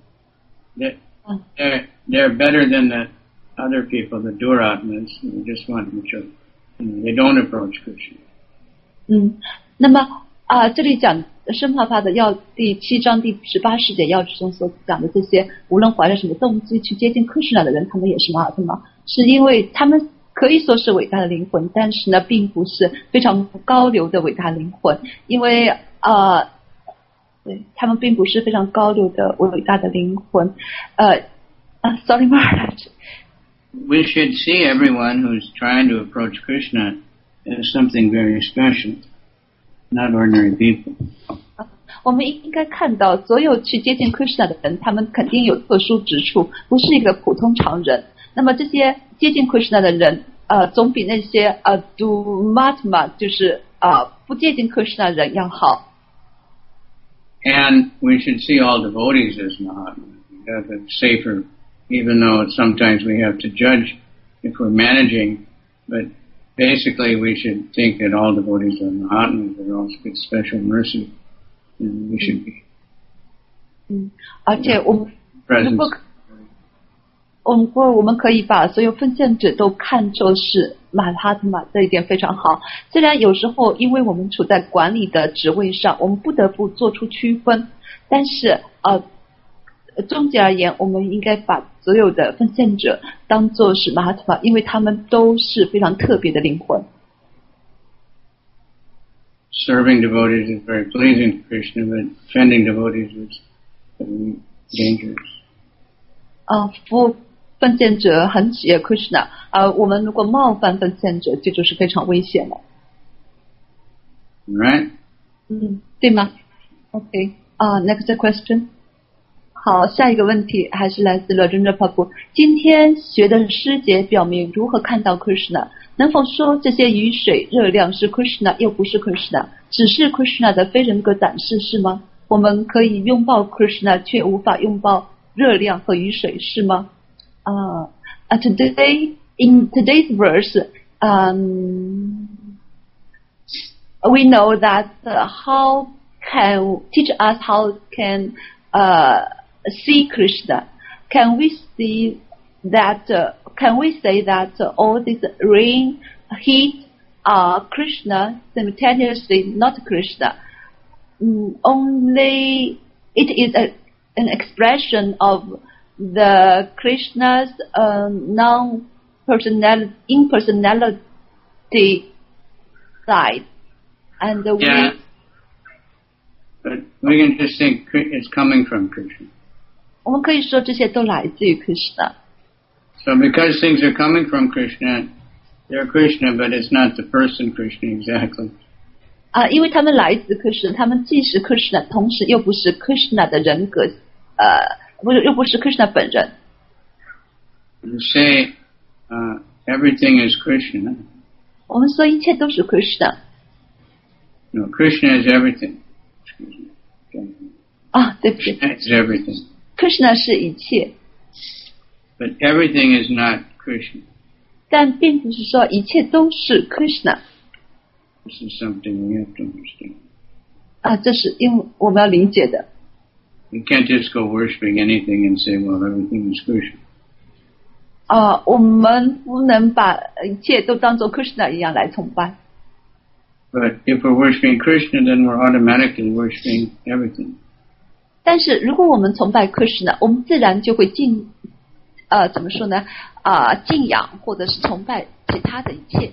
They're better than the other people, the Duratmas, who just want to, they don't approach Krishna. 那么这里讲圣帕帕的要第7章第18世节要旨中所讲的这些，无论怀着什么动机去接近Krishna的人，他们也是Mahatma，是因为他们可以说是伟大的灵魂，但是呢，并不是非常高流的伟大灵魂，因为对他们并不是非常高流的伟大的灵魂。Sorry, Maharaj. We should see everyone who's trying to approach Krishna as something very special, not ordinary people. 我们应该看到，所有去接近 Krishna 的人，他们肯定有特殊之处，不是一个普通常人。那么这些接近 Krishna 的人，总比那些Dumatma 就是不接近 Krishna 的人要好。 And we should see all devotees as Mahatma. That's a safer, even though sometimes we have to judge if we're managing, but basically we should think that all devotees are Mahatmas, they're all with special mercy, and we should be. 而且我们可以把所有奉献者都看作是Mahatma，这一点非常好。虽然有时候因为我们处在管理的职位上，我们不得不做出区分，但是终极而言，我们应该把所有的奉献者当作是Mahatma，因为他们都是非常特别的灵魂。 Serving devotees is very pleasing to Krishna, but offending devotees is dangerous. 服奉献者很喜悦 Krishna， 我们如果冒犯奉献者，这就是非常危险了。 Right? 对吗 ？OK， next question。好，下一个问题还是来自 Rajendra Prabhu。今天学的诗节表明如何看到 Krishna， 能否说这些雨水热量是 Krishna 又不是 Krishna， 只是 Krishna 的非人格展示是吗？我们可以拥抱 Krishna 却无法拥抱热量和雨水是吗？Today in today's verse, we know that how can teach us how can see Krishna. Can we see that? Can we say that all this rain, heat are Krishna simultaneously? Not Krishna. Only it is an expression of the Krishna's impersonality side, and yeah. But we can just think it's coming from Krishna. 我们可以说这些都来自于 Krishna. So because things are coming from Krishna, they're Krishna, but it's not the person Krishna exactly. 因为他们来自 Krishna， 他们既是 Krishna， 同时又不是 Krishna 的人格，又不是 Krishna 本人。 You say everything is Krishna. 我们说一切都是 Krishna. No, Krishna is everything. 对不起。 Krishna is everything. Krishna 是一切。 But everything is not Krishna. 但并不是说一切都是 Krishna. This is something we have to understand. 这是因为我们要理解的。 You can't just go worshiping anything and say, well, everything is Krishna. 我们不能把一切都当作 Krishna 一样来崇拜。 But if we're worshiping Krishna, then we're automatically worshiping everything. 但是如果我们崇拜 Krishna， 我们自然就会怎么说呢？敬仰或者是崇拜其他的一切。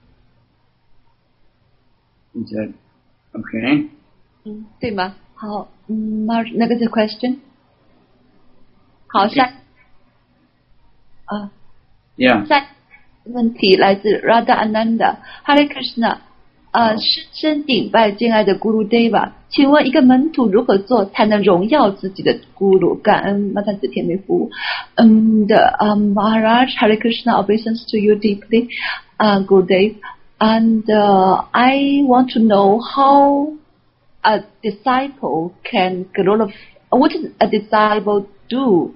Is that okay? 对吗？好，Marge, 那个是 question。好，下问题来自 Radha Ananda。Hare Krishna， 深深顶拜敬爱的 Guru Deva， 请问一个门徒如何做才能荣耀自己的 Guru？ 感恩马太子天美服。Maharaj, Hare Krishna, obeisance to you deeply, Gurudev. And I want to know how a disciple can glorify. What does a disciple do?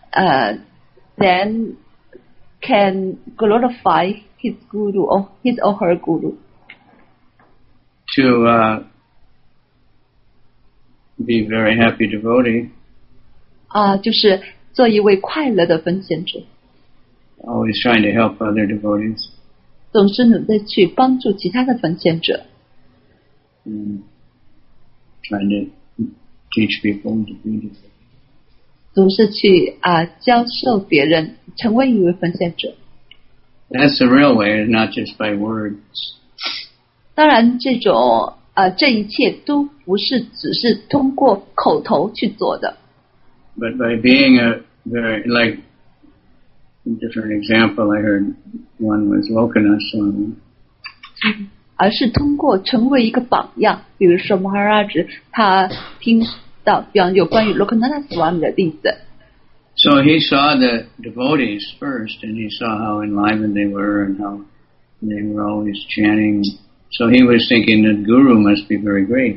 Then can glorify his guru or his or her guru. To be very happy devotee. 就是做一位快乐的奉献者。 Always trying to help other devotees. 总是努力去帮助其他的奉献者。 Trying to teach people to be devotees. 总是去教授别人成为一位奉献者。 That's the real way, not just by words. 当然，这一切都不是只是通过口头去做的。 But by being a very, like, a different example, I heard one was Lokanath Swami. 而是通过成为一个榜样，比如说 Maharaj 他听到比方有关于 Lokanath Swami 的例子。 So he saw the devotees first, and he saw how enlivened they were and how they were always chanting. So he was thinking that Guru must be very great.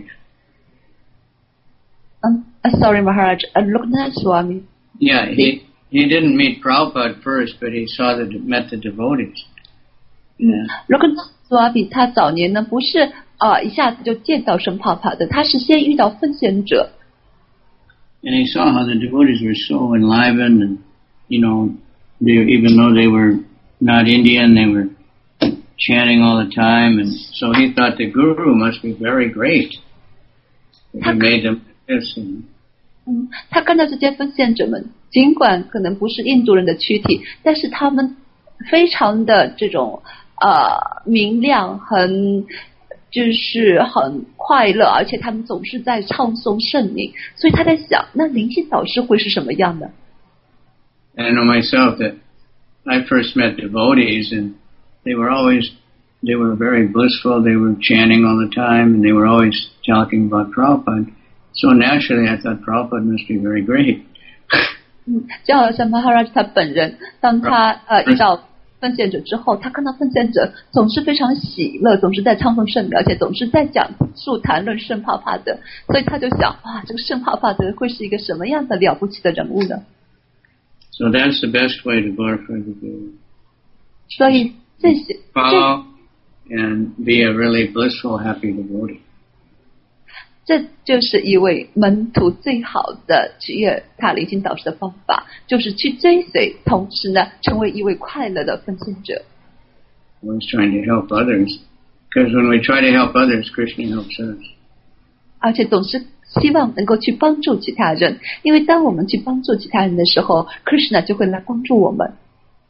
Sorry, Maharaj, Lokanath Swami. Yeah, he didn't meet Prabhupada first, but he met the devotees. Lokanath Swami 他早年呢不是一下子就见到圣帕帕的，他是先遇到奉献者。 And he saw how the devotees were so enlivened, and even though they were not Indian, they were chanting all the time, and so he thought the Guru must be very great. He made them listen. 他看到这些奉献者们，尽管可能不是印度人的躯体，但是他们非常的这种明亮，就是很快乐，而且他们总是在唱诵圣名，所以他在想，那灵性导师会是什么样的 ？And I know myself that I first met devotees, and they were very blissful. They were chanting all the time, and they were always talking about Prabhupada. So naturally, I thought Prabhupada must be very great. 就好像 Maharaj 他本人，当他遇到奉献者之后，他看到奉献者总是非常喜乐，总是在唱诵圣名，而且总是在讲述谈论圣帕帕的，所以他就想，哇，这个圣帕帕的会是一个什么样的了不起的人物呢？ So that's the best way to glorify the Guru. 所以这些 follow and be a really blissful, happy devotee. 这就是一位门徒最好的取悦他灵性导师的方法，就是去追随，同时呢，成为一位快乐的奉献者。 Always trying to help others, because when we try to help others, Krishna helps us. 而且总是希望能够去帮助其他人，因为当我们去帮助其他人的时候 ，Krishna 就会来帮助我们。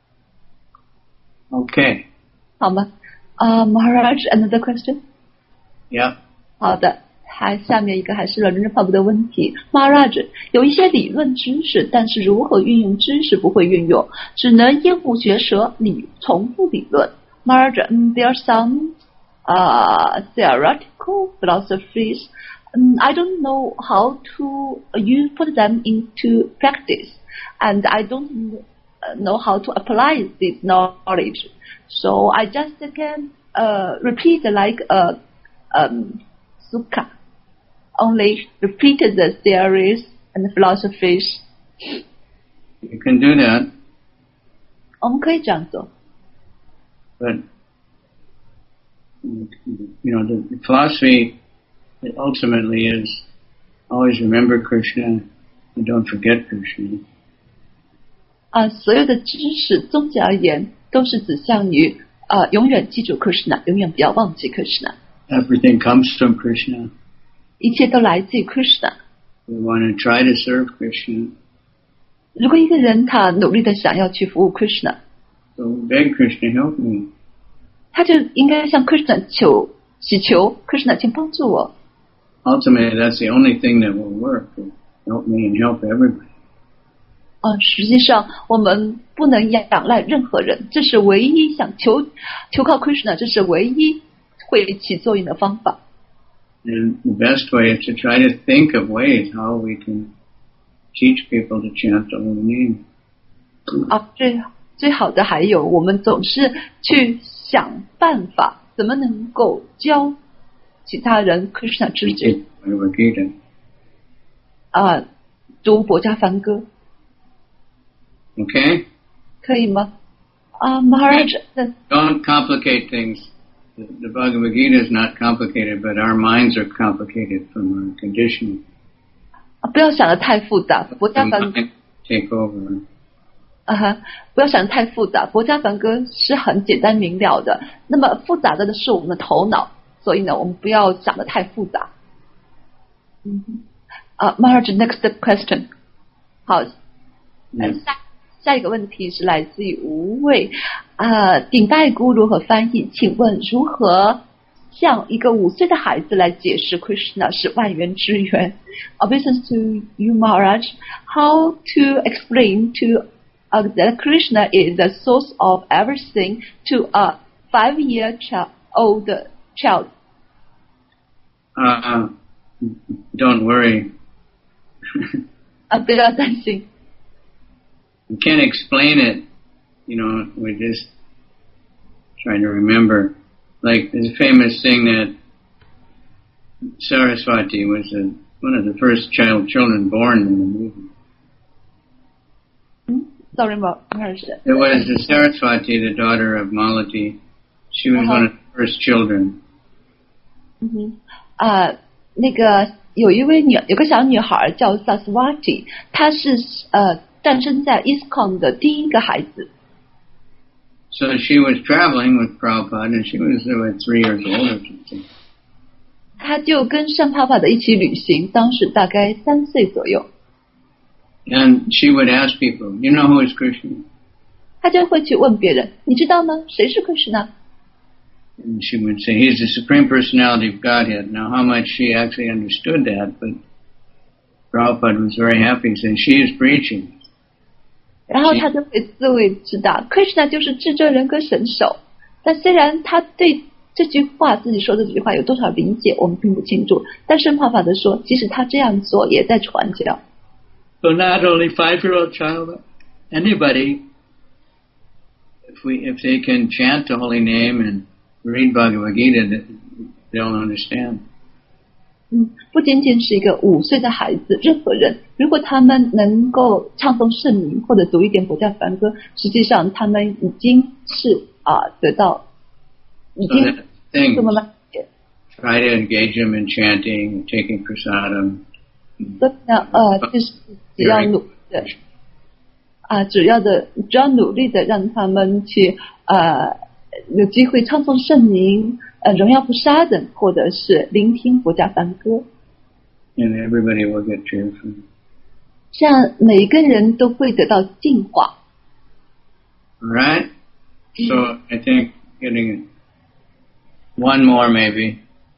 Okay. 好吗？Maharaj, another question? Yeah. 好的。下面一个还是人人法部的问题 Maharaj 有一些理论知识，但是如何运用知识不会运用，只能厌恶学舌重复理论 Maharaj, there are some theoretical philosophies, I don't know how to you put them into practice, and I don't know how to apply this knowledge, so I just can repeat like a sukha, only repeat the theories and philosophies. You can do that. 我们可以这样做。 But the philosophy it ultimately is always remember Krishna and don't forget Krishna. 所有的知识总结而言都是指向于永远记住 Krishna， 永远不要忘记 Krishna。 Everything comes from Krishna. 一切都来自于 Krishna。 We want to try to serve Krishna. 如果一个人他努力的想要去服务 Krishna， So beg Krishna, help me. 他就应该向 Krishna 祈求 Krishna 请帮助我。 Ultimately, that's the only thing that will work. Help me and help everybody. 实际上我们不能仰赖任何人，这是唯一想求靠 Krishna， 这是唯一会起作用的方法。 And the best way is to try to think of ways how we can teach people to chant the holy name. 最好的还有，我们总是去想办法，怎么能够教其他人 Krishna 知觉。读薄伽梵歌。 Okay? 可以吗？Maharaj. Don't complicate things. The Bhagavad Gita is not complicated, but our minds are complicated from our conditioning. 不要想得太复杂，薄伽梵 take over. 不要想得太复杂，薄伽梵歌是很简单明了的。那么复杂的是我们的头脑，所以呢，我们不要想得太复杂。Maharaj, next question. 好，下一个问题是来自于无畏顶拜姑如何翻译？请问如何向一个5岁的孩子来解释 Krishna 是万元之源 ？Obeisance to you, Maharaj. How to explain to that Krishna is the source of everything to a 5-year-old child? Don't worry. 不要担心。 We can't explain it, we just trying to remember. Like this famous thing that Saraswati was one of the first children born in the movie. Sorry, Maharaj. It was the Saraswati, the daughter of Malati. She was one of the first children. 那个有个小女孩叫 Saraswati， 她是诞生在 ISKCON 的第一个孩子。 So she was traveling with Prabhupada, and she was 3 years old or something. 她就跟圣帕帕的一起旅行，当时大概3岁左右。 And she would ask people, "You know who is Krishna?" 她就会去问别人，你知道吗？谁是 Krishna？ And she would say, "He's the Supreme Personality of Godhead." Now, how much she actually understood that, but Prabhupada was very happy, saying, "She is preaching." 然后他就会自谓知道 Krishna 就是至尊人格神手，但虽然他对这句话自己说的这句话有多少理解我们并不清楚，但圣帕帕的说即使他这样做也在传教。 So not only 5-year-old child, anybody, if they can chant the holy name and read Bhagavad Gita, they'll understand. 不仅仅是一个5岁的孩子，任何人如果他们能够唱诵圣名或者读一点薄伽梵歌，实际上他们已经是得到已经这么慢。 Try to engage them in chanting, taking prasadam. 所以呢，就是只要努力的，只要努力的让他们去有机会唱诵圣名，荣耀菩萨等，或者是聆听薄伽梵歌。 And everybody will get cheerful. 这样每一个人都会得到净化。 All right. So I think getting one more maybe.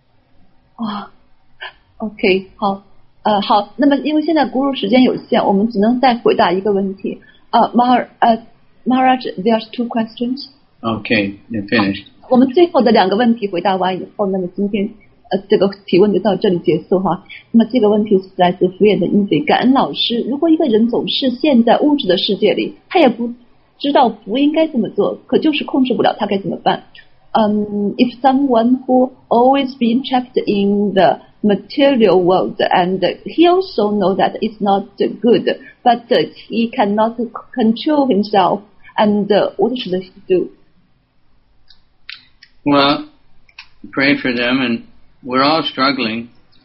OK， 好，好，那么因为现在咕噜时间有限，我们只能再回答一个问题。Maharaj, there's 2 questions. Okay, they're finished. 我们最后的2个问题回答完以后，那么今天这个提问就到这里结束哈。那么这个问题是来自福远的英嘴，感恩老师。如果一个人总是陷在物质的世界里，他也不知道不应该这么做，可就是控制不了，他该怎么办？If someone who always been trapped in the material world and he also know that it's not good, but he cannot control himself, and what should he do? Well, pray for them, and we're all struggling.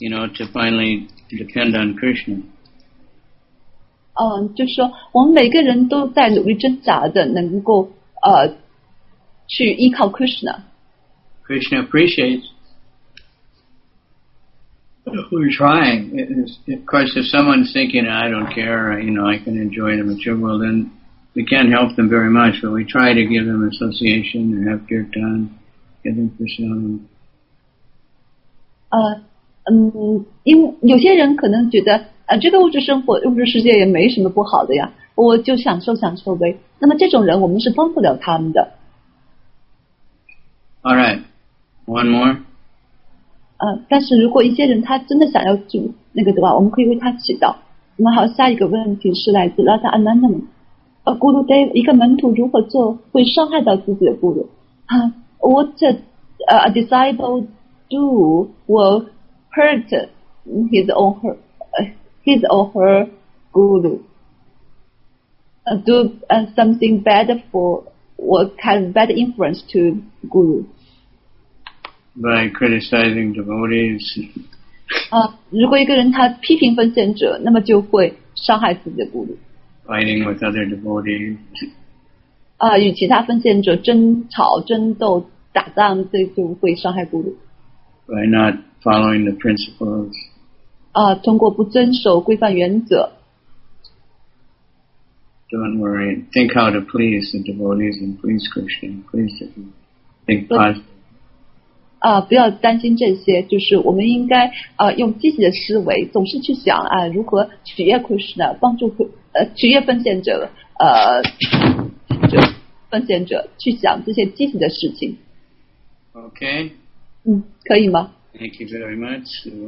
to finally depend on Krishna. 就是说我们每个人都在努力挣扎的能够去依靠 Krishna. Krishna appreciates. We're trying. Of course, if someone's thinking, I don't care, I can enjoy the material world, then we can't help them very much, but we try to give them association or have kirtan, give them prasadam. 因为有些人可能觉得这个物质生活、物质世界也没什么不好的呀，我就享受呗。那么这种人我们是帮不了他们的。 All right, one more. 但是如果一些人他真的想要住那个的话，我们可以为他祈祷。那么好，下一个问题是来自拉萨安南的Gurudev，一个门徒如何做会伤害到自己的 Guru？ What a disciple do will hurt his or her Guru? Do something bad for what kind of bad influence to Guru? By criticizing devotees. 如果一个人他批评分献者，那么就会伤害自己的 Guru. Fighting with other devotees. 与其他分献者争吵、争斗、打仗，这就会伤害 Guru. By not following the principles. 通过不遵守规范原则。 Don't worry. Think how to please the devotees and please Krishna. Please think positive. 不要担心这些，就是我们应该用积极的思维，总是去想如何取悦 Krishna， 帮助取悦分献者，分献者去想这些积极的事情。 Okay. 可以吗？ Thank you very much.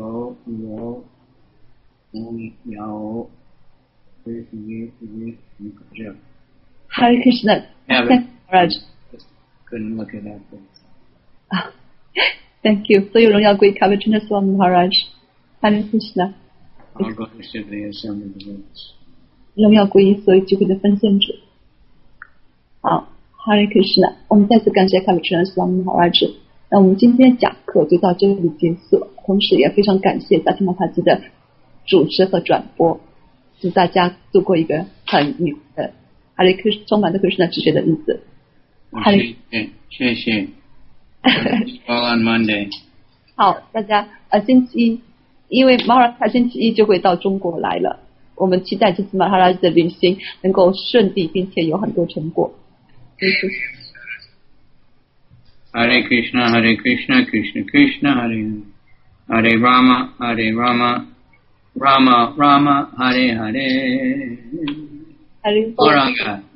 Hare Krishna. Maharaj. Couldn't look at that. Thank you. 所有荣耀归 Kavachana Swami Maharaj. Hare Krishna. All glories to the assembled devotees. 荣耀归于所有聚会的分献者。好 ，Hare Krishna。我们再次感谢 Kavachana Swami Maharaj。那我们今天讲课就到这里结束了，同时也非常感谢萨提玛塔基的主持和转播，祝大家度过一个很愉快的Hare Krishna充满着 Krishna 知觉的日子。 谢谢。All on Monday. 好，大家星期一，因为马哈拉他星期一就会到中国来了，我们期待这次马哈拉的旅行能够顺利，并且有很多成果。谢谢。 Hare Krishna, Hare Krishna, Krishna Krishna, Hare Rama, Hare Rama, Rama Rama, Hare Hare. Hare Gauranga.